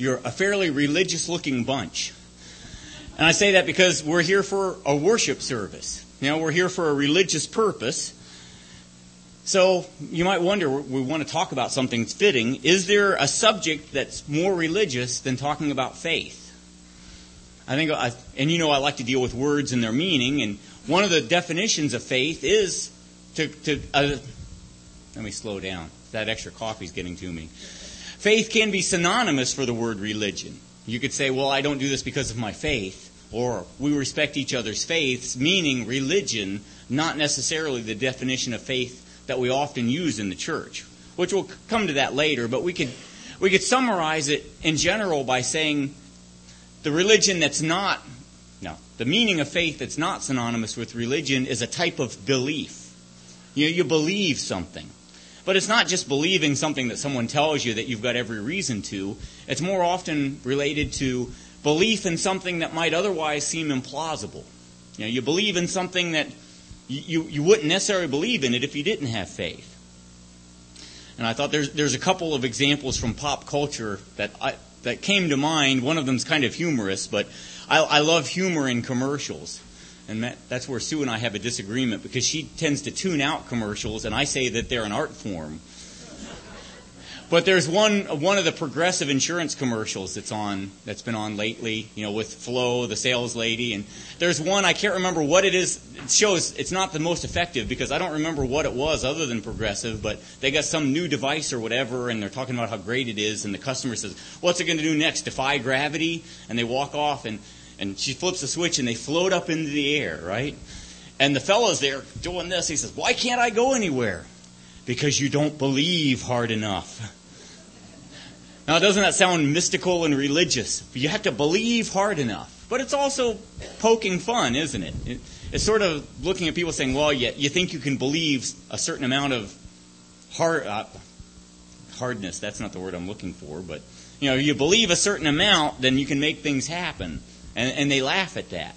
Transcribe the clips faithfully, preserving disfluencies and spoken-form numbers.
you're a fairly religious-looking bunch. And I say that because we're here for a worship service. You know, we're here for a religious purpose. So you might wonder, we want to talk about something that's fitting. Is there a subject that's more religious than talking about faith? I think, I, and you know I like to deal with words and their meaning, and one of the definitions of faith is to, to uh, let me slow down. That extra coffee's getting to me. Faith can be synonymous for the word religion. You could say, well, I don't do this because of my faith, or we respect each other's faiths, meaning religion, not necessarily the definition of faith that we often use in the church, which we'll come to that later, but we could we could summarize it in general by saying the religion that's not, no, the meaning of faith that's not synonymous with religion is a type of belief. You know, you believe something. But it's not just believing something that someone tells you that you've got every reason to. It's more often related to belief in something that might otherwise seem implausible. You know, you believe in something that you, you wouldn't necessarily believe in it if you didn't have faith. And I thought there's there's a couple of examples from pop culture that I, that came to mind. One of them's kind of humorous, but I, I love humor in commercials. And that, that's where Sue and I have a disagreement, because she tends to tune out commercials, and I say that they're an art form. But there's one one of the Progressive insurance commercials that's on that's been on lately, you know, with Flo, the sales lady, and there's one, I can't remember what it is. It shows it's not the most effective because I don't remember what it was other than Progressive, but they got some new device or whatever, and they're talking about how great it is, and the customer says, "What's it going to do next? Defy gravity?" And they walk off, and and she flips the switch, and they float up into the air, right? And the fellow's there doing this. He says, "Why can't I go anywhere?" "Because you don't believe hard enough." Now, doesn't that sound mystical and religious? You have to believe hard enough. But it's also poking fun, isn't it? it it's sort of looking at people saying, well, you, you think you can believe a certain amount of hard, uh, hardness. That's not the word I'm looking for. But, you know, you believe a certain amount, then you can make things happen. And, and they laugh at that.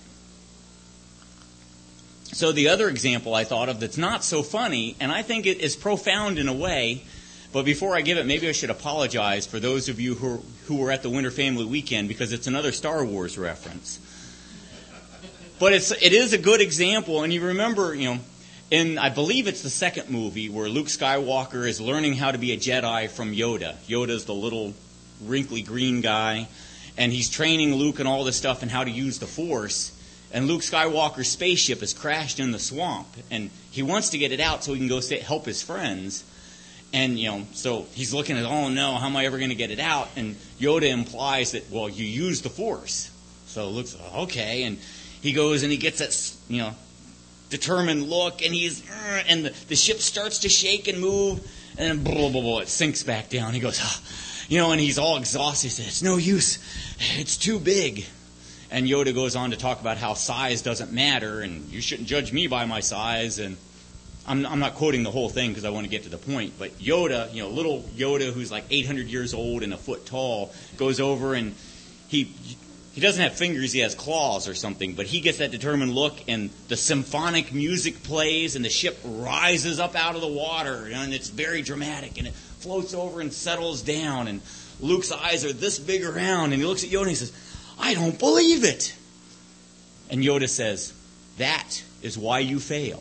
So the other example I thought of that's not so funny, and I think it is profound in a way. But before I give it, maybe I should apologize for those of you who who were at the Winter Family Weekend, because it's another Star Wars reference. But it's it is a good example, and you remember, you know, in I believe it's the second movie where Luke Skywalker is learning how to be a Jedi from Yoda. Yoda's the little wrinkly green guy, and he's training Luke and all this stuff and how to use the Force. And Luke Skywalker's spaceship has crashed in the swamp, and he wants to get it out so he can go stay, help his friends. And, you know, so he's looking at, oh, no, how am I ever going to get it out? And Yoda implies that, well, you use the Force. So Luke's, okay. And he goes and he gets that, you know, determined look. And he's, and the, the ship starts to shake and move. And then, blah, blah, blah, it sinks back down. He goes, oh, you know, and he's all exhausted. He says, it's no use. It's too big. And Yoda goes on to talk about how size doesn't matter. And you shouldn't judge me by my size. And I'm, I'm not quoting the whole thing because I want to get to the point, but Yoda, you know, little Yoda who's like eight hundred years old and a foot tall, goes over and he he doesn't have fingers, he has claws or something, but he gets that determined look, and the symphonic music plays and the ship rises up out of the water, and it's very dramatic, and it floats over and settles down, and Luke's eyes are this big around, and he looks at Yoda and he says, "I don't believe it." And Yoda says, "That is why you fail."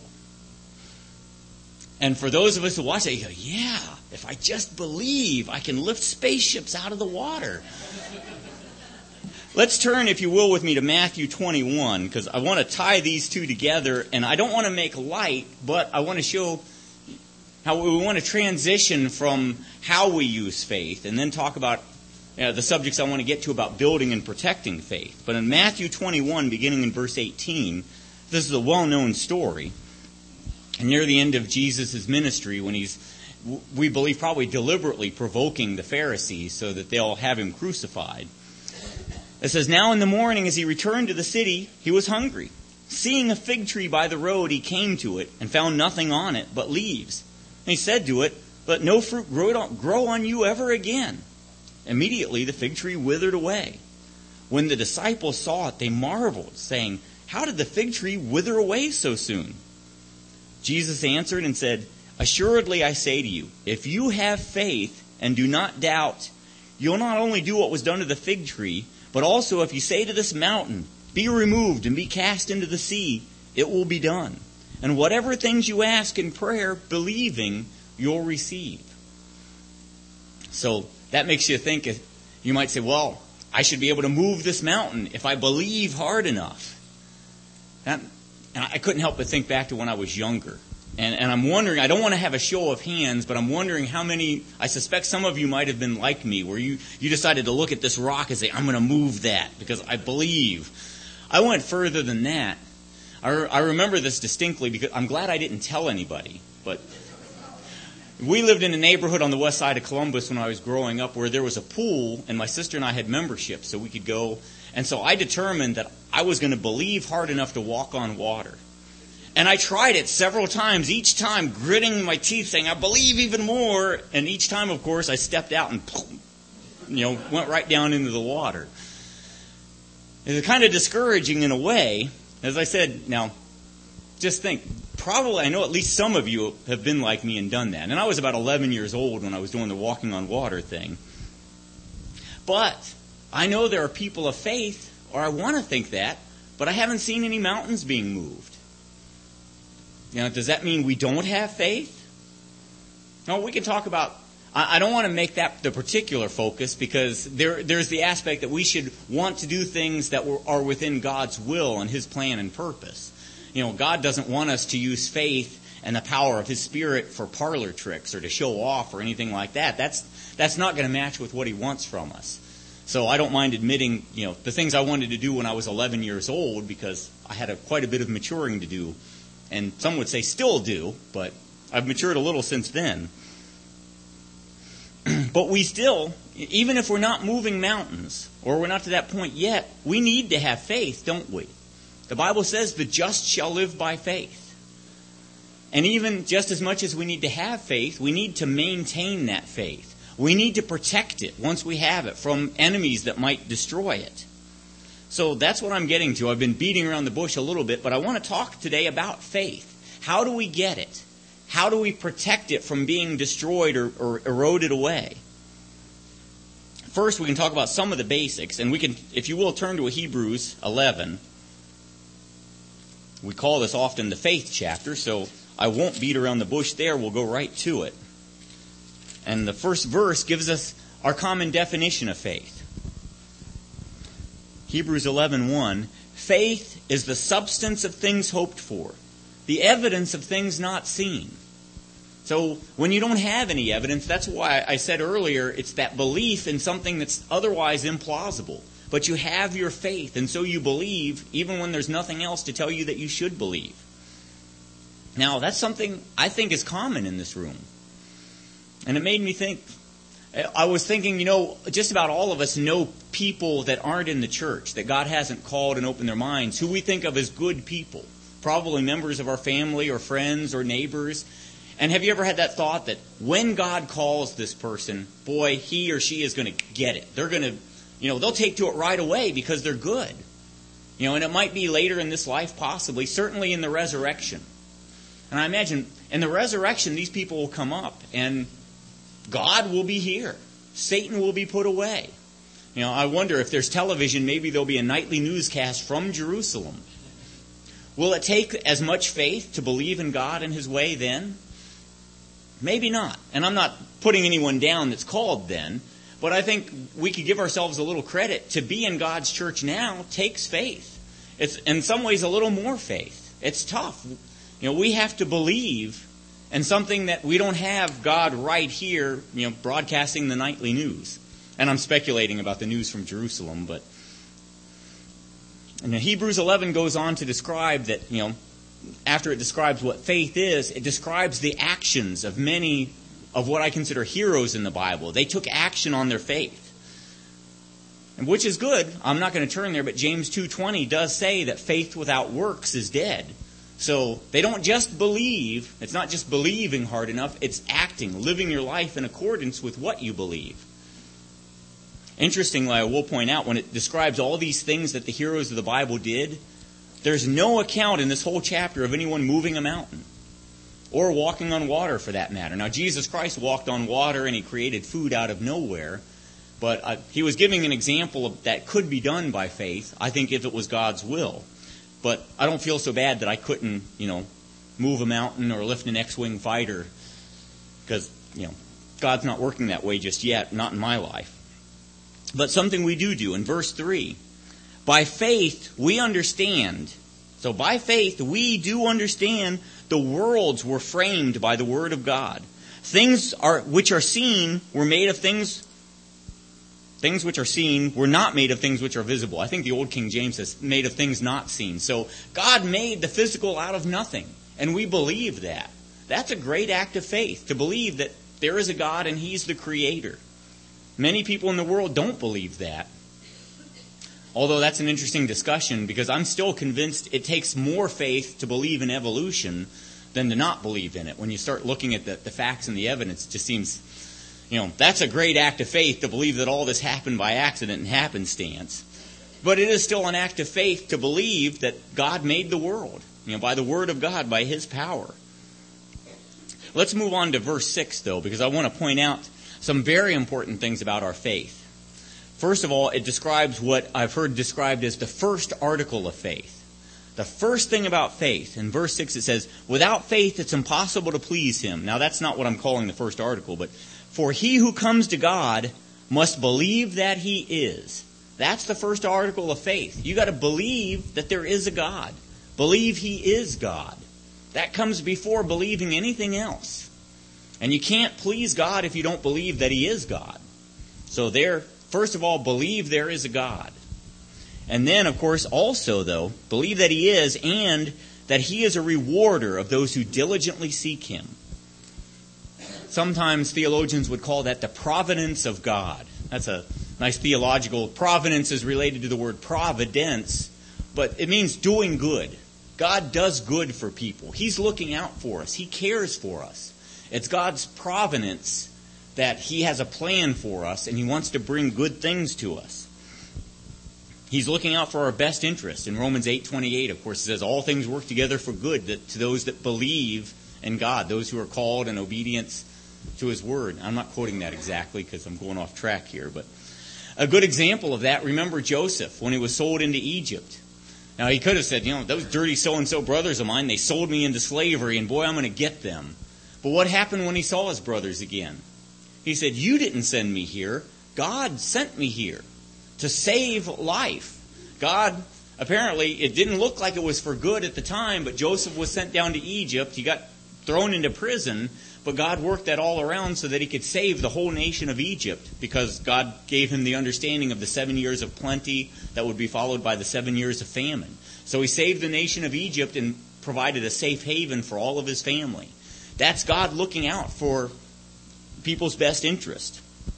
And for those of us who watch that, you go, yeah, if I just believe, I can lift spaceships out of the water. Let's turn, if you will, with me to Matthew twenty-one, because I want to tie these two together, and I don't want to make light, but I want to show how we want to transition from how we use faith, and then talk about you know, the subjects I want to get to about building and protecting faith. But in Matthew twenty-one, beginning in verse eighteen, this is a well-known story. And near the end of Jesus' ministry, when he's, we believe, probably deliberately provoking the Pharisees so that they'll have him crucified. It says, "Now in the morning as he returned to the city, he was hungry. Seeing a fig tree by the road, he came to it and found nothing on it but leaves. And he said to it, 'Let no fruit grow on you ever again.' Immediately the fig tree withered away. When the disciples saw it, they marveled, saying, 'How did the fig tree wither away so soon?' Jesus answered and said, 'Assuredly I say to you, if you have faith and do not doubt, you'll not only do what was done to the fig tree, but also if you say to this mountain, be removed and be cast into the sea, it will be done. And whatever things you ask in prayer, believing, you'll receive. So that makes you think, you might say, well, I should be able to move this mountain if I believe hard enough. That, and I couldn't help but think back to when I was younger. And, and I'm wondering, I don't want to have a show of hands, but I'm wondering how many, I suspect some of you might have been like me, where you, you decided to look at this rock and say, I'm going to move that because I believe. I went further than that. I, re- I remember this distinctly because I'm glad I didn't tell anybody. But we lived in a neighborhood on the west side of Columbus when I was growing up where there was a pool, and my sister and I had membership so we could go. And so I determined that I was going to believe hard enough to walk on water. And I tried it several times, each time gritting my teeth, saying, I believe even more. And each time, of course, I stepped out and, you know, went right down into the water. It was kind of discouraging in a way. As I said, now, just think, probably, I know at least some of you have been like me and done that. And I was about eleven years old when I was doing the walking on water thing. But I know there are people of faith, or I want to think that, but I haven't seen any mountains being moved. Now, does that mean we don't have faith? No, we can talk about, I, I don't want to make that the particular focus because there, there's the aspect that we should want to do things that were, are within God's will and His plan and purpose. You know, God doesn't want us to use faith and the power of His Spirit for parlor tricks or to show off or anything like that. That's, that's not going to match with what He wants from us. So I don't mind admitting, you know, the things I wanted to do when I was eleven years old because I had a, quite a bit of maturing to do. And some would say still do, but I've matured a little since then. But we still, even if we're not moving mountains, or we're not to that point yet, we need to have faith, don't we? The Bible says the just shall live by faith. And even just as much as we need to have faith, we need to maintain that faith. We need to protect it once we have it from enemies that might destroy it. So that's what I'm getting to. I've been beating around the bush a little bit, but I want to talk today about faith. How do we get it? How do we protect it from being destroyed or, or eroded away? First, we can talk about some of the basics, and we can, if you will, turn to Hebrews eleven. We call this often the faith chapter, so I won't beat around the bush there. We'll go right to it. And the first verse gives us our common definition of faith. Hebrews eleven one, faith is the substance of things hoped for, the evidence of things not seen. So when you don't have any evidence, that's why I said earlier, it's that belief in something that's otherwise implausible. But you have your faith, and so you believe, even when there's nothing else to tell you that you should believe. Now, that's something I think is common in this room. And it made me think, I was thinking, you know, just about all of us know people that aren't in the church, that God hasn't called and opened their minds, who we think of as good people, probably members of our family or friends or neighbors. And have you ever had that thought that when God calls this person, boy, he or she is going to get it. They're going to, you know, they'll take to it right away because they're good. You know, and it might be later in this life possibly, certainly in the resurrection. And I imagine in the resurrection, these people will come up and God will be here. Satan will be put away. You know, I wonder if there's television, maybe there'll be a nightly newscast from Jerusalem. Will it take as much faith to believe in God and His way then? Maybe not. And I'm not putting anyone down that's called then, but I think we could give ourselves a little credit. To be in God's church now takes faith. It's in some ways a little more faith. It's tough. You know, we have to believe and something that we don't have God right here, you know, broadcasting the nightly news. And I'm speculating about the news from Jerusalem, but and Hebrews eleven goes on to describe that, you know, after it describes what faith is, it describes the actions of many of what I consider heroes in the Bible. They took action on their faith. And which is good. I'm not going to turn there, but James two twenty does say that faith without works is dead. So they don't just believe. It's not just believing hard enough. It's acting, living your life in accordance with what you believe. Interestingly, I will point out, when it describes all these things that the heroes of the Bible did, there's no account in this whole chapter of anyone moving a mountain or walking on water for that matter. Now, Jesus Christ walked on water and He created food out of nowhere. But uh, he was giving an example of that could be done by faith, I think, if it was God's will. But I don't feel so bad that I couldn't, you know, move a mountain or lift an X-wing fighter, because, you know, God's not working that way just yet, not in my life. But something we do do in verse three. By faith we understand. So by faith we do understand the worlds were framed by the word of God. Things are which are seen were made of things Things which are seen were not made of things which are visible. I think the old King James says made of things not seen. So God made the physical out of nothing. And we believe that. That's a great act of faith, to believe that there is a God and He's the Creator. Many people in the world don't believe that. Although that's an interesting discussion, because I'm still convinced it takes more faith to believe in evolution than to not believe in it. When you start looking at the, the facts and the evidence, it just seems, you know, that's a great act of faith to believe that all this happened by accident and happenstance. But it is still an act of faith to believe that God made the world, you know, by the word of God, by His power. Let's move on to verse six, though, because I want to point out some very important things about our faith. First of all, it describes what I've heard described as the first article of faith. The first thing about faith, in verse six it says, without faith it's impossible to please Him. Now that's not what I'm calling the first article, but for he who comes to God must believe that He is. That's the first article of faith. You got to believe that there is a God. Believe He is God. That comes before believing anything else. And you can't please God if you don't believe that He is God. So there, first of all, believe there is a God. And then, of course, also, though, believe that He is, and that He is a rewarder of those who diligently seek Him. Sometimes theologians would call that the providence of God. That's a nice theological. Providence is related to the word providence, but it means doing good. God does good for people. He's looking out for us. He cares for us. It's God's providence that He has a plan for us, and He wants to bring good things to us. He's looking out for our best interest. In Romans eight twenty-eight, of course, it says, all things work together for good that, to those that believe in God, those who are called in obedience to His word. I'm not quoting that exactly because I'm going off track here, but a good example of that, remember Joseph when he was sold into Egypt. Now, he could have said, you know, those dirty so-and-so brothers of mine, they sold me into slavery, and boy, I'm going to get them. But what happened when he saw his brothers again? He said, you didn't send me here. God sent me here to save life. God, apparently, it didn't look like it was for good at the time, but Joseph was sent down to Egypt. He got thrown into prison, but God worked that all around so that He could save the whole nation of Egypt, because God gave him the understanding of the seven years of plenty that would be followed by the seven years of famine. So He saved the nation of Egypt and provided a safe haven for all of His family. That's God looking out for people's best interest.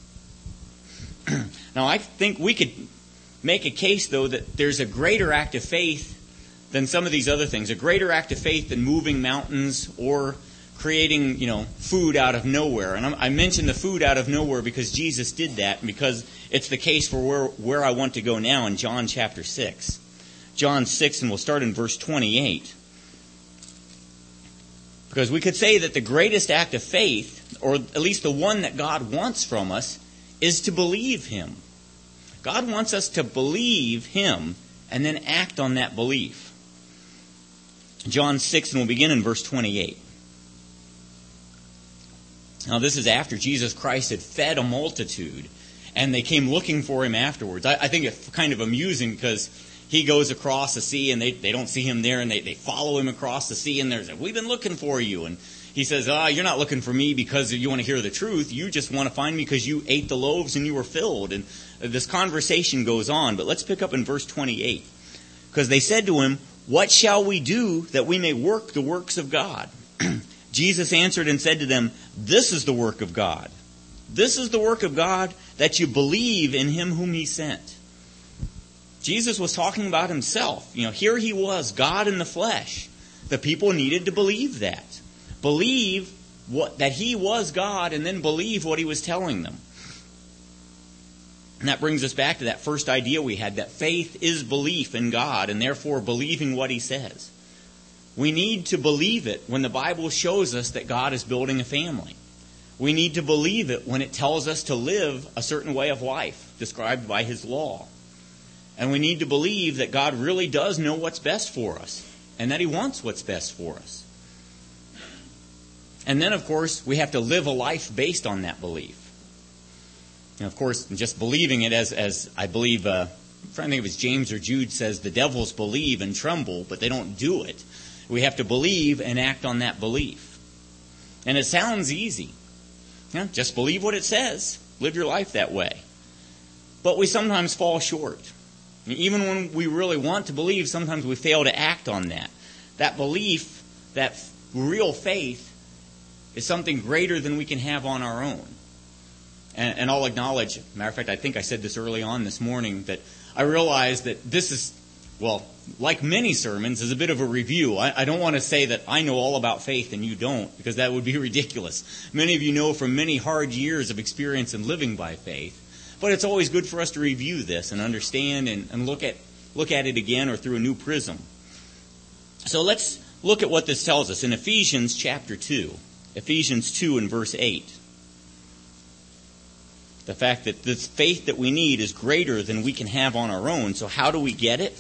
Now, I think we could make a case, though, that there's a greater act of faith than some of these other things. A greater act of faith than moving mountains or creating, you know, food out of nowhere. And I mentioned the food out of nowhere because Jesus did that, and because it's the case for where, where I want to go now in John chapter six. John six, and we'll start in verse twenty-eight. Because we could say that the greatest act of faith, or at least the one that God wants from us, is to believe Him. God wants us to believe Him and then act on that belief. John six, and we'll begin in verse twenty-eight. Now, this is after Jesus Christ had fed a multitude, and they came looking for Him afterwards. I, I think it's kind of amusing because He goes across the sea, and they, they don't see Him there, and they, they follow Him across the sea, and they're like, we've been looking for you. And He says, ah, you're not looking for me because you want to hear the truth. You just want to find me because you ate the loaves and you were filled. And this conversation goes on, but let's pick up in verse twenty-eight. Because they said to Him, what shall we do that we may work the works of God? Jesus answered and said to them, this is the work of God. This is the work of God, that you believe in Him whom He sent. Jesus was talking about Himself. You know, here He was, God in the flesh. The people needed to believe that. Believe what, that He was God, and then believe what He was telling them. And that brings us back to that first idea we had, that faith is belief in God, and therefore believing what He says. We need to believe it when the Bible shows us that God is building a family. We need to believe it when it tells us to live a certain way of life described by His law. And we need to believe that God really does know what's best for us and that He wants what's best for us. And then, of course, we have to live a life based on that belief. And, of course, just believing it as, as I believe, uh, I'm trying to think if it's James or Jude says, the devils believe and tremble, but they don't do it. We have to believe and act on that belief. And it sounds easy. You know, just believe what it says. Live your life that way. But we sometimes fall short. Even when we really want to believe, sometimes we fail to act on that. That belief, that real faith, is something greater than we can have on our own. And, and I'll acknowledge, matter of fact, I think I said this early on this morning, that I realize that this is, well, like many sermons, is a bit of a review. I, I don't want to say that I know all about faith and you don't, because that would be ridiculous. Many of you know from many hard years of experience in living by faith. But it's always good for us to review this and understand and, and look at look at it again or through a new prism. So let's look at what this tells us in Ephesians chapter two. Ephesians two and verse eight. The fact that this faith that we need is greater than we can have on our own. So how do we get it?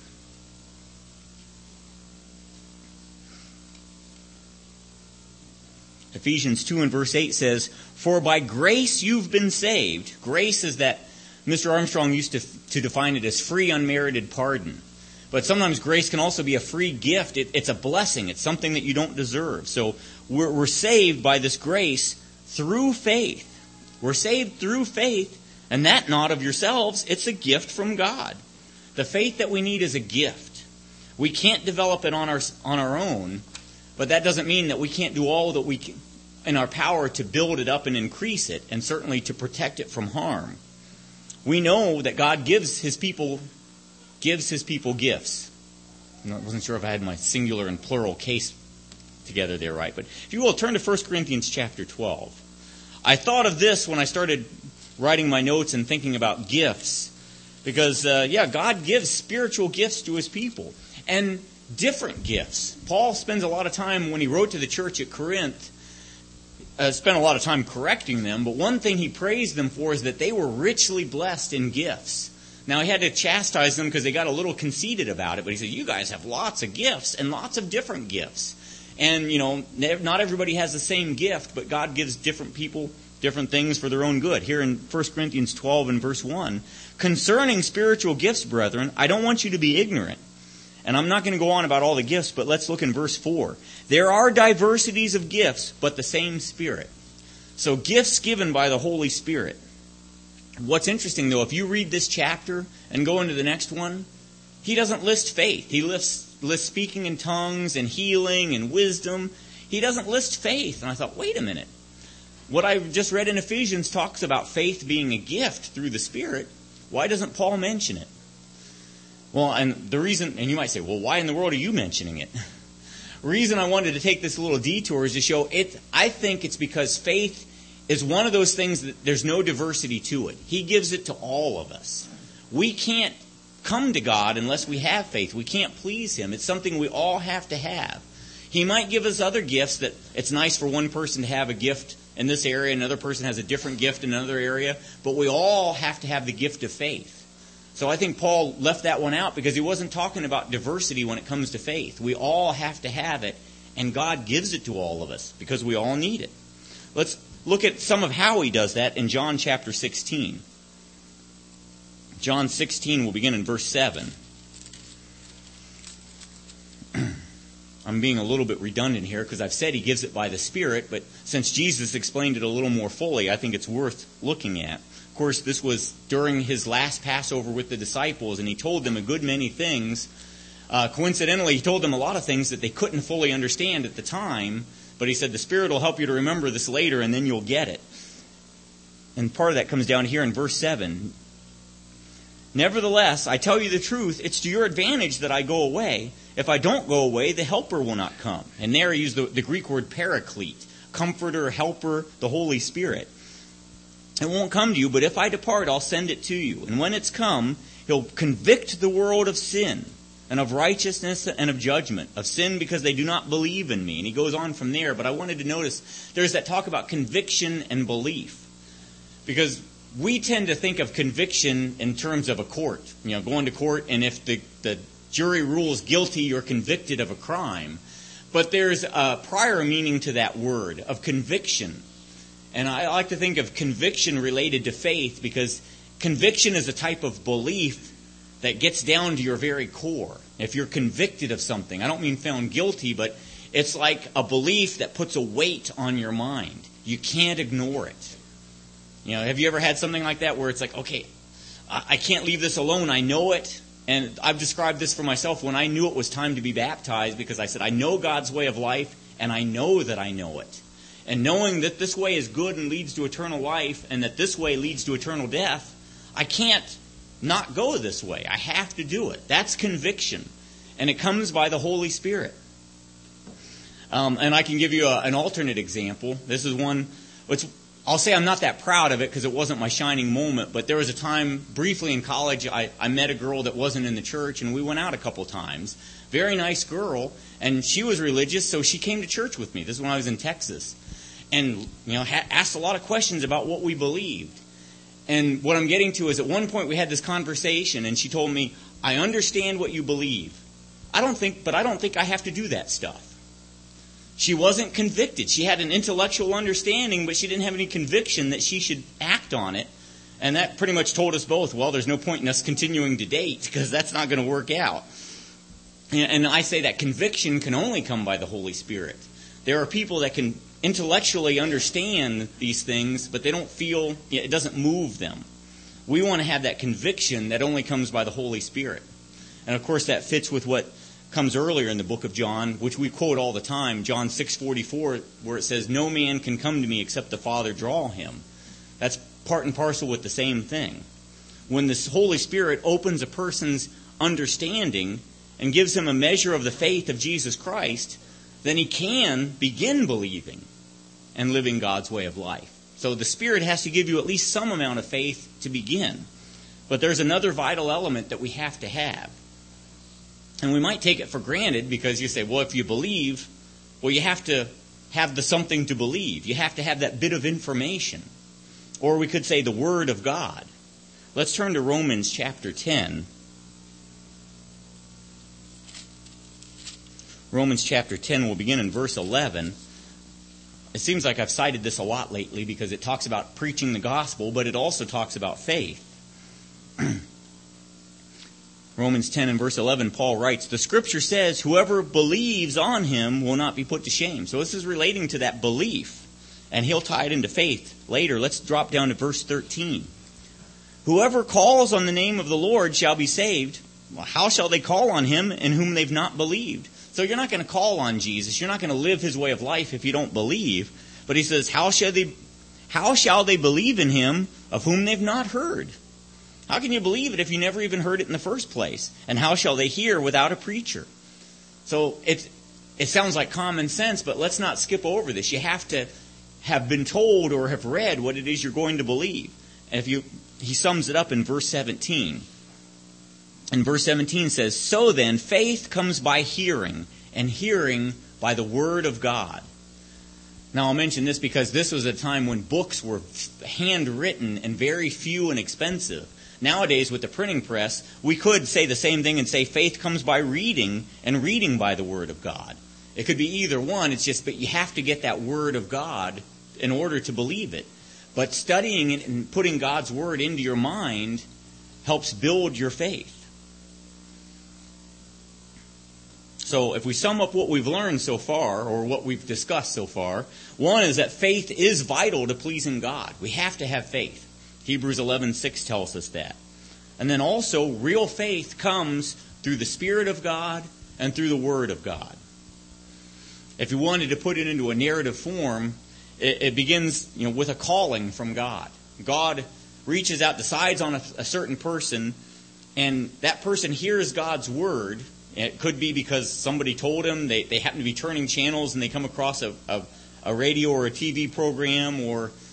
Ephesians two and verse eight says, "For by grace you've been saved." Grace is that, Mister Armstrong used to, to define it as free unmerited pardon. But sometimes grace can also be a free gift. It, it's a blessing. It's something that you don't deserve. So we're, we're saved by this grace through faith. We're saved through faith, and that not of yourselves. It's a gift from God. The faith that we need is a gift. We can't develop it on our on our own, but that doesn't mean that we can't do all that we can in our power to build it up and increase it, and certainly to protect it from harm. We know that God gives His people gives His people gifts. I wasn't sure if I had my singular and plural case together there right, but if you will, turn to First Corinthians chapter twelve. I thought of this when I started writing my notes and thinking about gifts, because uh, yeah, God gives spiritual gifts to His people, and different gifts. Paul spends a lot of time when he wrote to the church at Corinth, uh, spent a lot of time correcting them, but one thing he praised them for is that they were richly blessed in gifts. Now, he had to chastise them because they got a little conceited about it, but he said, you guys have lots of gifts and lots of different gifts. And, you know, not everybody has the same gift, but God gives different people different things for their own good. Here in First Corinthians twelve and verse one, "Concerning spiritual gifts, brethren, I don't want you to be ignorant." And I'm not going to go on about all the gifts, but let's look in verse four. "There are diversities of gifts, but the same Spirit." So gifts given by the Holy Spirit. What's interesting, though, if you read this chapter and go into the next one, he doesn't list faith. He lists, lists speaking in tongues and healing and wisdom. He doesn't list faith. And I thought, wait a minute. What I just read in Ephesians talks about faith being a gift through the Spirit. Why doesn't Paul mention it? Well, and the reason, and you might say, well, why in the world are you mentioning it? The reason I wanted to take this little detour is to show it. I think it's because faith is one of those things that there's no diversity to it. He gives it to all of us. We can't come to God unless we have faith. We can't please Him. It's something we all have to have. He might give us other gifts that it's nice for one person to have a gift in this area, another person has a different gift in another area, but we all have to have the gift of faith. So I think Paul left that one out because he wasn't talking about diversity when it comes to faith. We all have to have it, and God gives it to all of us because we all need it. Let's look at some of how He does that in John chapter sixteen. John sixteen, will begin in verse seven. I'm being a little bit redundant here because I've said He gives it by the Spirit, but since Jesus explained it a little more fully, I think it's worth looking at. Of course, this was during His last Passover with the disciples, and He told them a good many things. Uh, coincidentally, He told them a lot of things that they couldn't fully understand at the time, but He said the Spirit will help you to remember this later, and then you'll get it. And part of that comes down here in verse seven. "Nevertheless, I tell you the truth, it's to your advantage that I go away. If I don't go away, the Helper will not come." And there he used the, the Greek word paraclete, comforter, helper, the Holy Spirit. "It won't come to you, but if I depart, I'll send it to you. And when it's come, He'll convict the world of sin, and of righteousness and of judgment, of sin because they do not believe in me. And he goes on from there, but I wanted to notice there's that talk about conviction and belief. Because we tend to think of conviction in terms of a court. You know, going to court, and if the, the jury rules guilty, you're convicted of a crime. But there's a prior meaning to that word, of conviction. And I like to think of conviction related to faith, because conviction is a type of belief that gets down to your very core. If you're convicted of something, I don't mean found guilty, but it's like a belief that puts a weight on your mind. You can't ignore it. You know, have you ever had something like that where it's like, okay, I can't leave this alone. I know it. And I've described this for myself when I knew it was time to be baptized, because I said, I know God's way of life, and I know that I know it. And knowing that this way is good and leads to eternal life, and that this way leads to eternal death, I can't not go this way. I have to do it. That's conviction. And it comes by the Holy Spirit. Um, and I can give you a, an alternate example. This is one, which I'll say I'm not that proud of it because it wasn't my shining moment, but there was a time briefly in college I, I met a girl that wasn't in the church, and we went out a couple times. Very nice girl, and she was religious, so she came to church with me. This is when I was in Texas. And, you know, ha- asked a lot of questions about what we believed. And what I'm getting to is at one point we had this conversation, and she told me, I understand what you believe. I don't think, but I don't think I have to do that stuff. She wasn't convicted. She had an intellectual understanding, but she didn't have any conviction that she should act on it. And that pretty much told us both, well, there's no point in us continuing to date because that's not going to work out. And I say that conviction can only come by the Holy Spirit. There are people that can intellectually understand these things, but they don't feel, it doesn't move them. We want to have that conviction that only comes by the Holy Spirit. And of course that fits with what comes earlier in the book of John, which we quote all the time, John six forty-four, where it says, no man can come to me except the Father draw him. That's part and parcel with the same thing. When the Holy Spirit opens a person's understanding and gives him a measure of the faith of Jesus Christ, then he can begin believing and living God's way of life. So the Spirit has to give you at least some amount of faith to begin. But there's another vital element that we have to have. And we might take it for granted because you say, well, if you believe, well, you have to have the something to believe. You have to have that bit of information. Or we could say the Word of God. Let's turn to Romans chapter ten. Romans chapter ten, we'll begin in verse eleven. It seems like I've cited this a lot lately because it talks about preaching the gospel, but it also talks about faith. Romans ten and verse eleven, Paul writes, the Scripture says, whoever believes on him will not be put to shame. So this is relating to that belief, and he'll tie it into faith later. Let's drop down to verse thirteen. Whoever calls on the name of the Lord shall be saved. Well, how shall they call on him in whom they've not believed? So you're not going to call on Jesus. You're not going to live his way of life if you don't believe. But he says, how shall they, how shall they believe in him of whom they've not heard? How can you believe it if you never even heard it in the first place? And how shall they hear without a preacher? So it, it sounds like common sense, but let's not skip over this. You have to have been told or have read what it is you're going to believe. And if you, he sums it up in verse seventeen. And verse seventeen says, so then, faith comes by hearing, and hearing by the Word of God. Now, I'll mention this because this was a time when books were handwritten and very few and expensive. Nowadays, with the printing press, we could say the same thing and say faith comes by reading, and reading by the Word of God. It could be either one. It's just, but you have to get that Word of God in order to believe it. But studying it and putting God's Word into your mind helps build your faith. So if we sum up what we've learned so far, or what we've discussed so far, one is that faith is vital to pleasing God. We have to have faith. Hebrews eleven six tells us that. And then also, real faith comes through the Spirit of God and through the Word of God. If you wanted to put it into a narrative form, it, it begins, you know, with a calling from God. God reaches out, decides on a, a certain person, and that person hears God's Word. It could be because somebody told him, they, they happen to be turning channels and they come across a, a, a radio or a T V program, or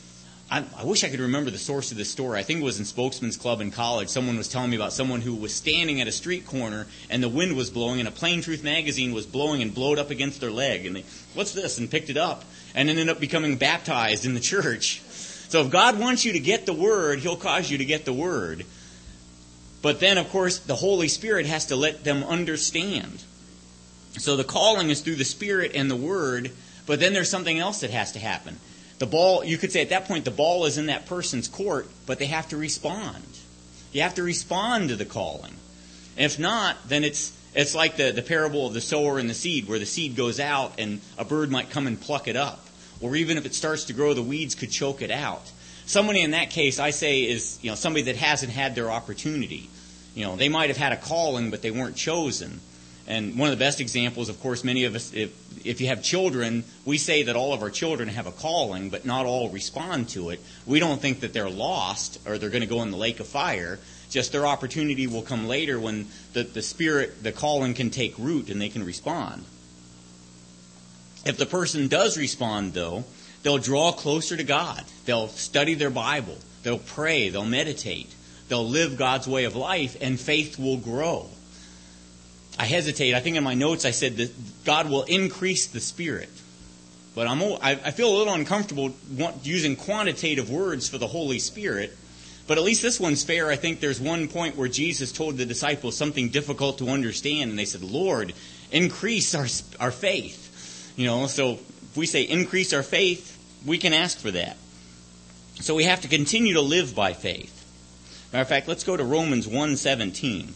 I, I wish I could remember the source of this story. I think it was in Spokesman's Club in college. Someone was telling me about someone who was standing at a street corner and the wind was blowing and a Plain Truth magazine was blowing and blowed up against their leg. And they, what's this? And picked it up and ended up becoming baptized in the church. So if God wants you to get the Word, He'll cause you to get the Word. But then, of course, the Holy Spirit has to let them understand. So the calling is through the Spirit and the Word, but then there's something else that has to happen. The ball, you could say at that point, the ball is in that person's court, but they have to respond. You have to respond to the calling. And if not, then it's it's like the, the parable of the sower and the seed, where the seed goes out and a bird might come and pluck it up. Or even if it starts to grow, the weeds could choke it out. Somebody in that case, I say, is you know somebody that hasn't had their opportunity. You know, they might have had a calling, but they weren't chosen. And one of the best examples, of course, many of us, if, if you have children, we say that all of our children have a calling, but not all respond to it. We don't think that they're lost or they're going to go in the lake of fire. Just their opportunity will come later when the, the spirit, the calling can take root and they can respond. If the person does respond, though, they'll draw closer to God. They'll study their Bible. They'll pray. They'll meditate. They'll live God's way of life, and faith will grow. I hesitate. I think in my notes I said that God will increase the Spirit. But I'm, I feel a little uncomfortable using quantitative words for the Holy Spirit. But at least this one's fair. I think there's one point where Jesus told the disciples something difficult to understand. And they said, Lord, increase our, our faith. You know, so if we say increase our faith, we can ask for that. So we have to continue to live by faith. Matter of fact, let's go to Romans one seventeen.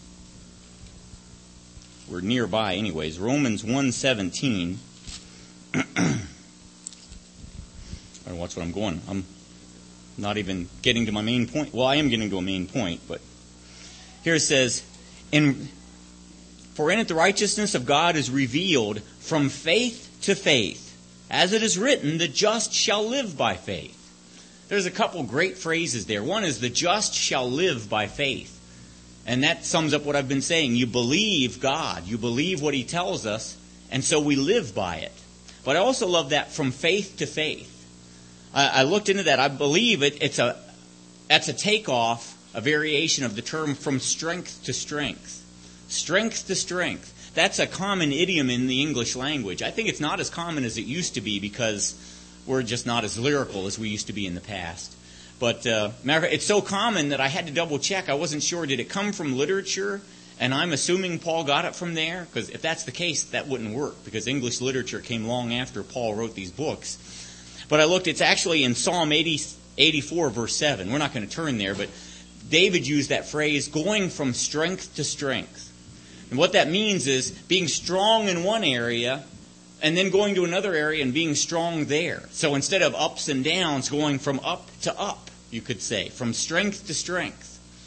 We're nearby anyways. Romans one seventeen. I don't watch what I'm going. I'm not even getting to my main point. Well, I am getting to a main point, but here it says, in, For in it the righteousness of God is revealed from faith to faith. As it is written, the just shall live by faith. There's a couple great phrases there. One is the just shall live by faith. And that sums up what I've been saying. You believe God. You believe what He tells us. And so we live by it. But I also love that from faith to faith. I, I looked into that. I believe it, it's a that's a takeoff, a variation of the term from strength to strength. Strength to strength. That's a common idiom in the English language. I think it's not as common as it used to be because we're just not as lyrical as we used to be in the past. But uh, matter of fact, it's so common that I had to double check. I wasn't sure. Did it come from literature? And I'm assuming Paul got it from there. Because if that's the case, that wouldn't work. Because English literature came long after Paul wrote these books. But I looked. It's actually in Psalm eighty, eighty-four, verse seven. We're not going to turn there. But David used that phrase, going from strength to strength. And what that means is being strong in one area and then going to another area and being strong there. So instead of ups and downs, going from up to up, you could say, from strength to strength.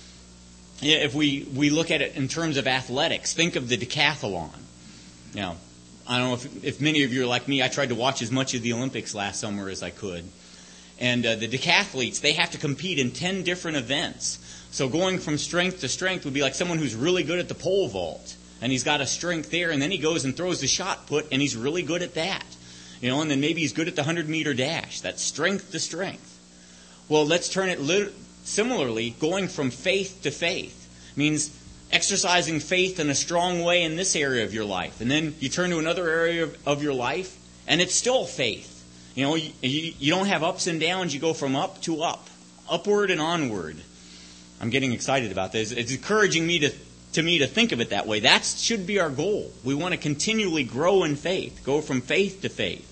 If we, we look at it in terms of athletics, think of the decathlon. Now, I don't know if, if many of you are like me. I tried to watch as much of the Olympics last summer as I could. And uh, the decathletes, they have to compete in ten different events. So going from strength to strength would be like someone who's really good at the pole vault. And he's got a strength there, and then he goes and throws the shot put, and he's really good at that. You know, and then maybe he's good at the hundred-meter dash. That's strength to strength. Well, let's turn it li- similarly. Going from faith to faith means exercising faith in a strong way in this area of your life. And then you turn to another area of, of your life, and it's still faith. You know, you, you, you don't have ups and downs. You go from up to up, upward and onward. I'm getting excited about this. It's encouraging me to to me to think of it that way. That should be our goal. We want to continually grow in faith, go from faith to faith.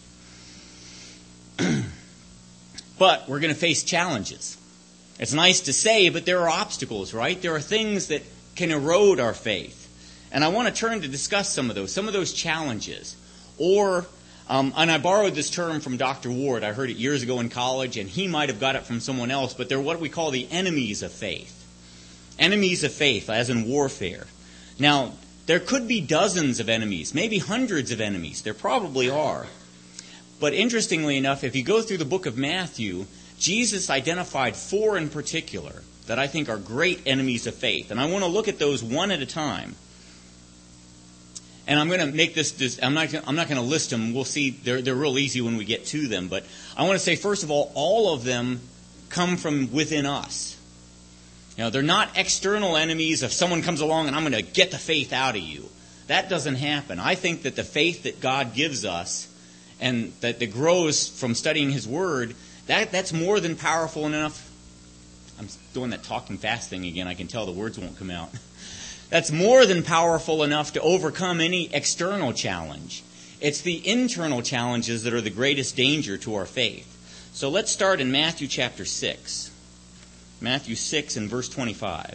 But we're going to face challenges. It's nice to say, but there are obstacles, right? There are things that can erode our faith. And I want to turn to discuss some of those, some of those challenges. Or, um, and I borrowed this term from Doctor Ward. I heard it years ago in college, and he might have got it from someone else, but they're what we call the enemies of faith. Enemies of faith, as in warfare. Now, there could be dozens of enemies, maybe hundreds of enemies. There probably are. But interestingly enough, if you go through the book of Matthew, Jesus identified four in particular that I think are great enemies of faith. And I want to look at those one at a time. And I'm going to make this, this I'm not I'm not going to list them. We'll see. They're, they're real easy when we get to them. But I want to say, first of all, all of them come from within us. You know, they're not external enemies. If someone comes along and I'm going to get the faith out of you, that doesn't happen. I think that the faith that God gives us and that, that grows from studying His Word, that, that's more than powerful enough. I'm doing that talking fast thing again. I can tell the words won't come out. That's more than powerful enough to overcome any external challenge. It's the internal challenges that are the greatest danger to our faith. So let's start in Matthew chapter six. Matthew six and verse twenty-five.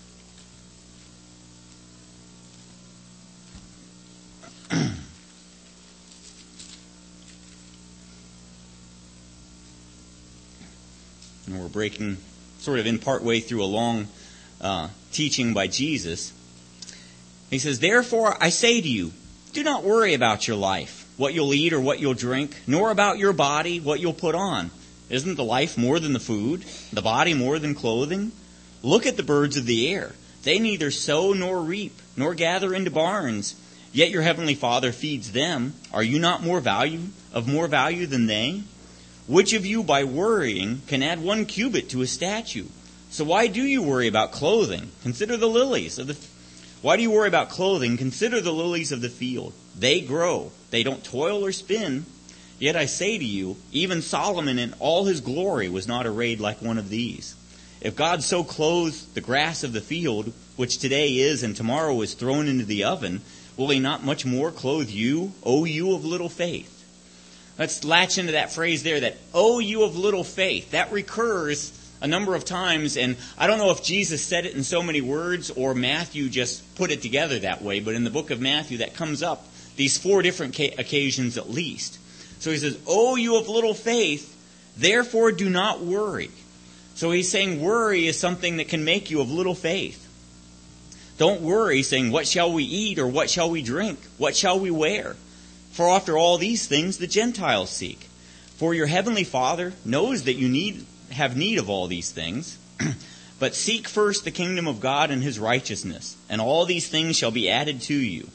And we're breaking sort of in part way through a long uh, teaching by Jesus. He says, "Therefore I say to you, do not worry about your life, what you'll eat or what you'll drink, nor about your body, what you'll put on. Isn't the life more than the food, the body more than clothing? Look at the birds of the air. They neither sow nor reap, nor gather into barns, yet your heavenly Father feeds them. Are you not more value of more value than they? Which of you by worrying can add one cubit to his stature? So why do you worry about clothing? Consider the lilies of the Why do you worry about clothing? Consider the lilies of the field. They grow. They don't toil or spin. Yet I say to you, even Solomon in all his glory was not arrayed like one of these. If God so clothes the grass of the field, which today is and tomorrow is thrown into the oven, will He not much more clothe you, O you of little faith?" Let's latch into that phrase there, that "O you of little faith." That recurs a number of times, and I don't know if Jesus said it in so many words or Matthew just put it together that way, but in the book of Matthew that comes up these four different ca- occasions at least. So He says, "O you of little faith, therefore do not worry." So He's saying worry is something that can make you of little faith. Don't worry, saying, "What shall we eat, or what shall we drink? What shall we wear? For after all these things the Gentiles seek. For your heavenly Father knows that you need have need of all these things. But seek first the kingdom of God and His righteousness, and all these things shall be added to you."